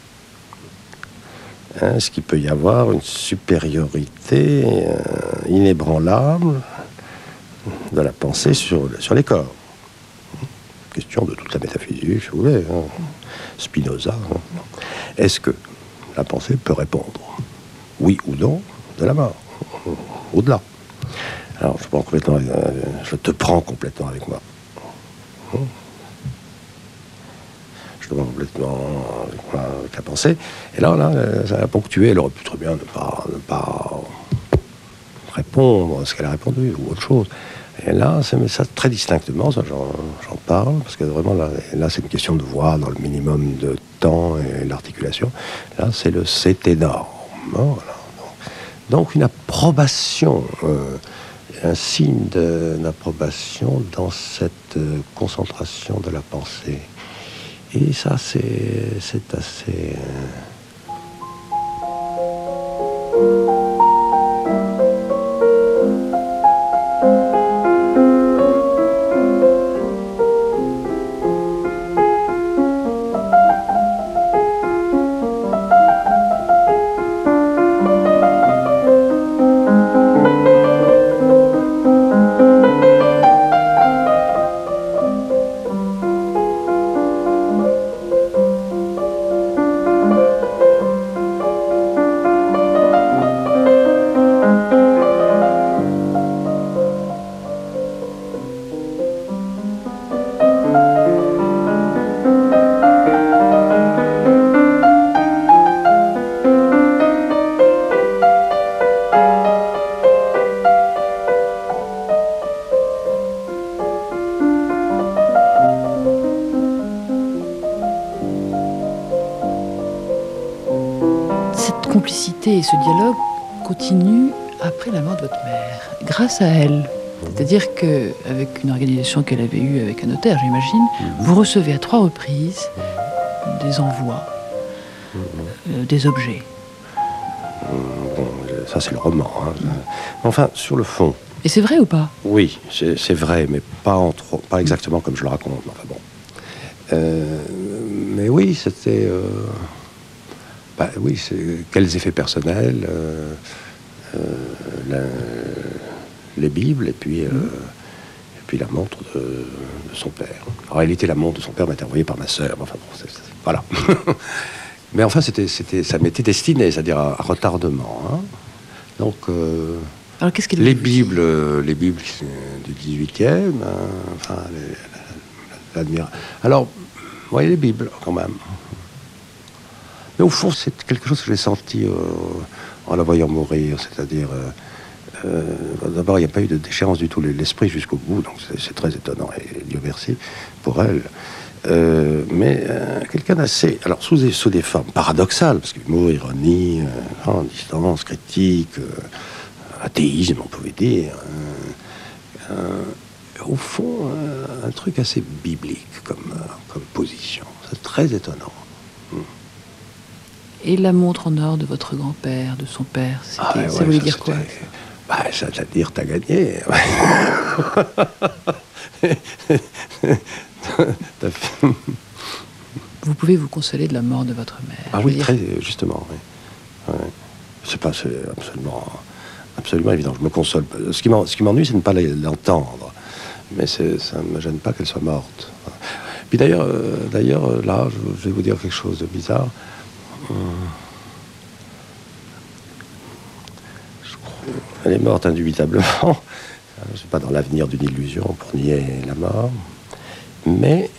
Hein, est-ce qu'il peut y avoir une supériorité euh, inébranlable de la pensée sur, sur les corps? Question de toute la métaphysique, si vous voulez, hein. Spinoza. Hein. Est-ce que la pensée peut répondre, oui ou non, de la mort, au-delà? Alors, je, prends complètement, euh, je te prends complètement avec moi. Hein? Je te prends complètement avec, moi, avec la pensée. Et là, là, ça a ponctué. Elle aurait pu très bien ne pas, ne pas répondre à ce qu'elle a répondu ou autre chose. Et là, c'est ça très distinctement, ça, j'en, j'en parle, parce que vraiment, là, là, c'est une question de voix dans le minimum de temps et l'articulation. Là, c'est le c'est énorme. Voilà. Donc, une approbation, euh, un signe de, d'approbation dans cette euh, concentration de la pensée. Et ça, c'est, c'est assez... Euh, complicité et ce dialogue continuent après la mort de votre mère, grâce à elle. C'est-à-dire qu'avec une organisation qu'elle avait eue avec un notaire, j'imagine, vous recevez à trois reprises des envois, euh, des objets. Bon, ça c'est le roman. Hein. Enfin, sur le fond... Et c'est vrai ou pas? Oui, c'est, c'est vrai, mais pas, en trop, pas exactement comme je le raconte. Enfin bon. Euh, mais oui, c'était... Euh, bah, oui, c'est, quels effets personnels euh, euh, la, les Bibles, et puis, euh, et puis la montre de, de son père. En réalité, la montre de son père m'était envoyée par ma sœur. Enfin bon, c'est, c'est, voilà. Mais enfin, c'était, c'était, ça m'était destiné, c'est-à-dire à, à retardement. Hein. Donc... Euh, Alors, qu'est-ce qu'elle les Bibles, euh, les Bibles du dix-huitième, euh, enfin, les, l'admira. Alors, vous voyez les Bibles, quand même. Mais au fond, c'est quelque chose que j'ai senti euh, en la voyant mourir, c'est-à-dire, euh, euh, d'abord, il n'y a pas eu de déchéance du tout, l'esprit jusqu'au bout, donc c'est, c'est très étonnant, et Dieu merci pour elle. Euh, mais euh, quelqu'un d'assez, alors sous des, sous des formes paradoxales, parce que humour, ironie, euh, en distance, critique, euh, athéisme, on pouvait dire. Euh, euh, au fond, euh, un truc assez biblique comme, euh, comme position. C'est très étonnant. Mm. Et la montre en or de votre grand-père, de son père, c'était, ah, ouais, ça voulait ça, dire quoi? Bah, ça veut dire t'as gagné. Vous pouvez vous consoler de la mort de votre mère. Ah oui, dire... très justement. Oui. Ouais. C'est pas c'est absolument... Absolument évident, je me console. Ce qui, ce qui m'ennuie, c'est de ne pas l'entendre. Mais c'est, ça ne me gêne pas qu'elle soit morte. Puis d'ailleurs, euh, d'ailleurs là, je, je vais vous dire quelque chose de bizarre. Hum. Je crois, elle est morte indubitablement. Je ne suis pas dans l'avenir d'une illusion pour nier la mort. Mais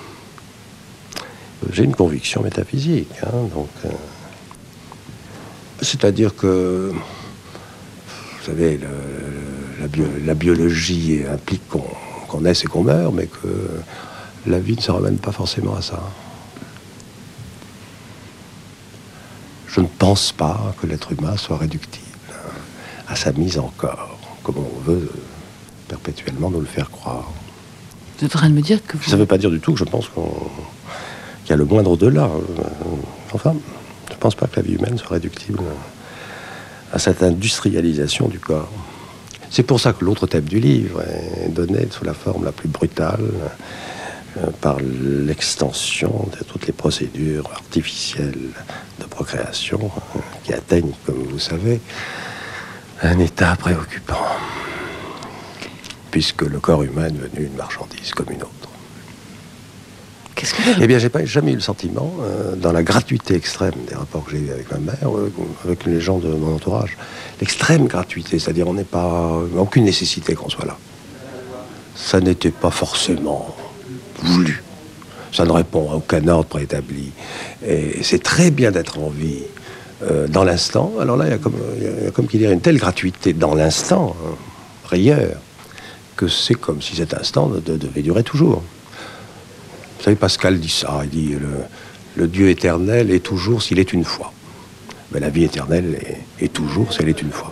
j'ai une conviction métaphysique. Hein, donc, euh, c'est-à-dire que... Vous savez, le, le, la, bio, la biologie implique qu'on, qu'on naisse et qu'on meurt, mais que la vie ne se ramène pas forcément à ça. Je ne pense pas que l'être humain soit réductible à sa mise en corps, comme on veut perpétuellement nous le faire croire. Vous êtes en train de me dire que vous... Ça ne veut pas dire du tout que je pense qu'on... qu'il y a le moindre au-delà. Enfin, je ne pense pas que la vie humaine soit réductible à cette industrialisation du corps. C'est pour ça que l'autre thème du livre est donné sous la forme la plus brutale, euh, par l'extension de toutes les procédures artificielles de procréation euh, qui atteignent, comme vous savez, un état préoccupant, puisque le corps humain est devenu une marchandise comme une autre. Qu'est-ce que vous... Eh bien, j'ai pas jamais eu le sentiment, euh, dans la gratuité extrême des rapports que j'ai eus avec ma mère, euh, avec les gens de mon entourage, l'extrême gratuité, c'est-à-dire on n'est pas, aucune nécessité qu'on soit là. Ça n'était pas forcément voulu. Ça ne répond à aucun ordre préétabli. Et c'est très bien d'être en vie euh, dans l'instant. Alors là, il y a comme, il y a comme qu'il y a une telle gratuité dans l'instant, hein, rayeur, que c'est comme si cet instant de, de, devait durer toujours. Vous savez, Pascal dit ça, il dit le, le Dieu éternel est toujours s'il est une fois. Mais la vie éternelle est, est toujours si elle est une fois.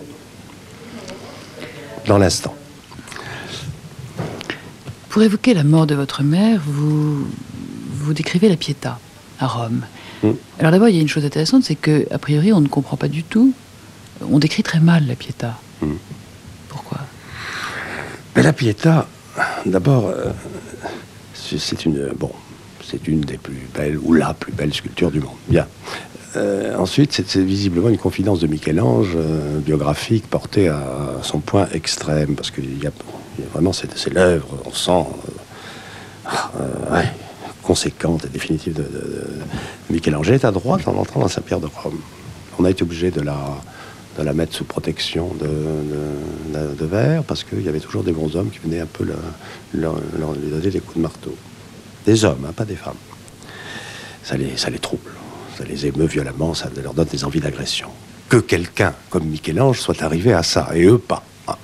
Dans l'instant. Pour évoquer la mort de votre mère, vous, vous décrivez la Pietà à Rome. Mm. Alors d'abord, il y a une chose intéressante, c'est que a priori, on ne comprend pas du tout. On décrit très mal la Pietà. Mm. Pourquoi? Mais la Pietà, d'abord, euh, c'est une bon, c'est une des plus belles ou la plus belle sculpture du monde. Bien. Euh, ensuite, c'est visiblement une confidence de Michel-Ange euh, biographique portée à son point extrême, parce qu'il y a, il y a vraiment c'est l'œuvre, on sent euh, euh, ouais, conséquente et définitive de, de, de Michel-Ange. Elle est à droite en entrant dans Saint-Pierre de Rome. On a été obligé de la de la mettre sous protection de, de, de, de verre, parce qu'il y avait toujours des bons hommes qui venaient un peu le, le, le, lui donner des coups de marteau. Des hommes, hein, pas des femmes. Ça les, ça les trouble, ça les émeut violemment, ça leur donne des envies d'agression. Que quelqu'un comme Michel-Ange soit arrivé à ça, et eux pas. Ah.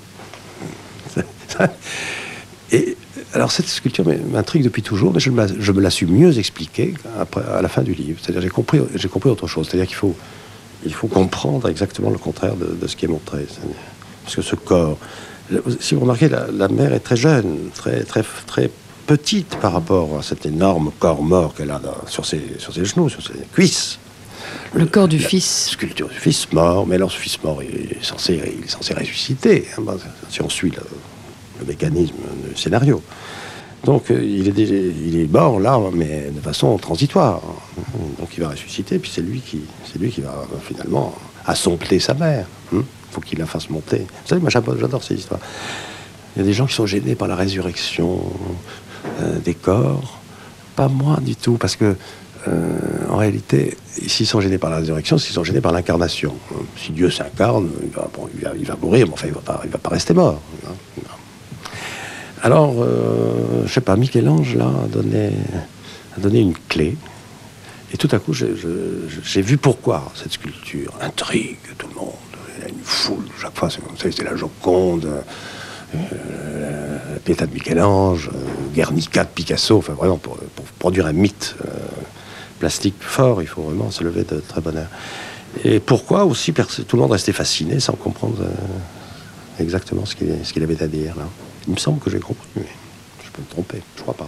Et alors cette sculpture m'intrigue depuis toujours, mais je me, la, je me la suis mieux expliquée après, à la fin du livre. C'est-à-dire j'ai compris, j'ai compris autre chose. C'est-à-dire qu'il faut Il faut comprendre exactement le contraire de, de ce qui est montré. Parce que ce corps... Si vous remarquez, la, la mère est très jeune, très, très, très petite par rapport à cet énorme corps mort qu'elle a dans, sur, ses, sur ses genoux, sur ses cuisses. Le, le corps du la fils. Sculpture du fils mort, mais alors ce fils mort, il est censé, il est censé ressusciter, hein, si on suit le, le mécanisme du scénario. Donc euh, il, est déjà, il est mort là, mais de façon transitoire. Donc il va ressusciter, puis c'est lui qui, c'est lui qui va euh, finalement assompler sa mère. Il hein faut qu'il la fasse monter. Vous savez, moi j'adore ces histoires. Il y a des gens qui sont gênés par la résurrection euh, des corps. Pas moi du tout, parce que euh, en réalité, s'ils sont gênés par la résurrection, s'ils sont gênés par l'incarnation. Si Dieu s'incarne, il va, bon, il, va, il va mourir, mais enfin il va pas, il va pas rester mort. Hein. Alors, euh, je sais pas, Michel-Ange, là, a donné, a donné une clé. Et tout à coup, j'ai vu pourquoi cette sculpture intrigue tout le monde. Il y a une foule, chaque fois, c'est comme ça, c'est la Joconde, euh, la Pietà de Michel-Ange, euh, Guernica de Picasso, enfin vraiment, pour, pour produire un mythe euh, plastique fort, il faut vraiment se lever de très bonne heure. Et pourquoi aussi, tout le monde restait fasciné sans comprendre euh, exactement ce qu'il ce qu'il avait à dire, là. Il me semble que j'ai compris, mais je peux me tromper, je crois pas.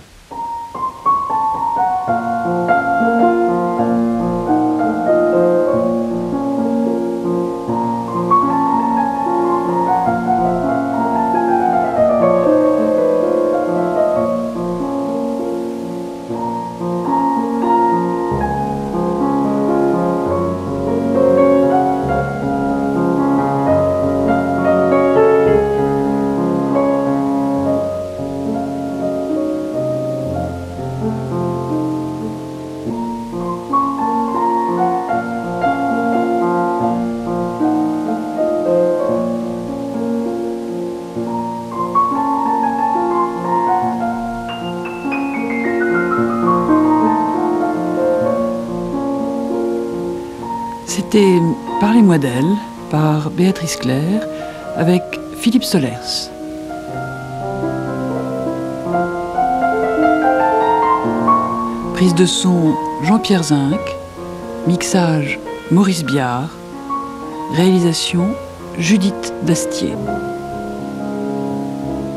C'était Parlez-moi d'elle, par Béatrice Claire, avec Philippe Solers. Prise de son Jean-Pierre Zinc, mixage Maurice Biard. Réalisation Judith Dastier.